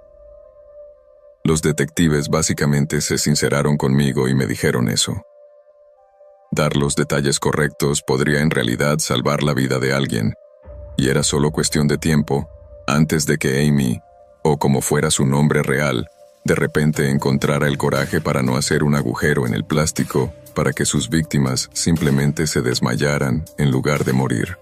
Los detectives básicamente se sinceraron conmigo y me dijeron eso. Dar los detalles correctos podría en realidad salvar la vida de alguien, y era solo cuestión de tiempo antes de que Amy, o como fuera su nombre real, de repente encontrara el coraje para no hacer un agujero en el plástico para que sus víctimas simplemente se desmayaran en lugar de morir.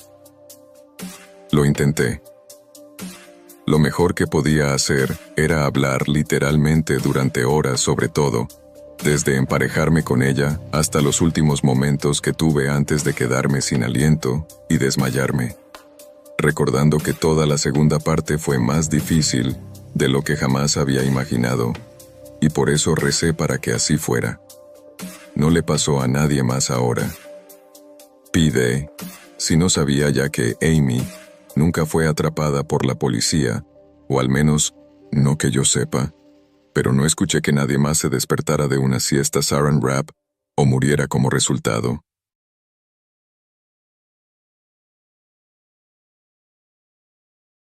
Lo intenté. Lo mejor que podía hacer era hablar literalmente durante horas sobre todo, desde emparejarme con ella hasta los últimos momentos que tuve antes de quedarme sin aliento y desmayarme, recordando que toda la segunda parte fue más difícil de lo que jamás había imaginado, y por eso recé para que así fuera. No le pasó a nadie más ahora. Pide, si no sabía ya que Amy nunca fue atrapada por la policía, o al menos, no que yo sepa, pero no escuché que nadie más se despertara de una siesta Saran Wrap o muriera como resultado.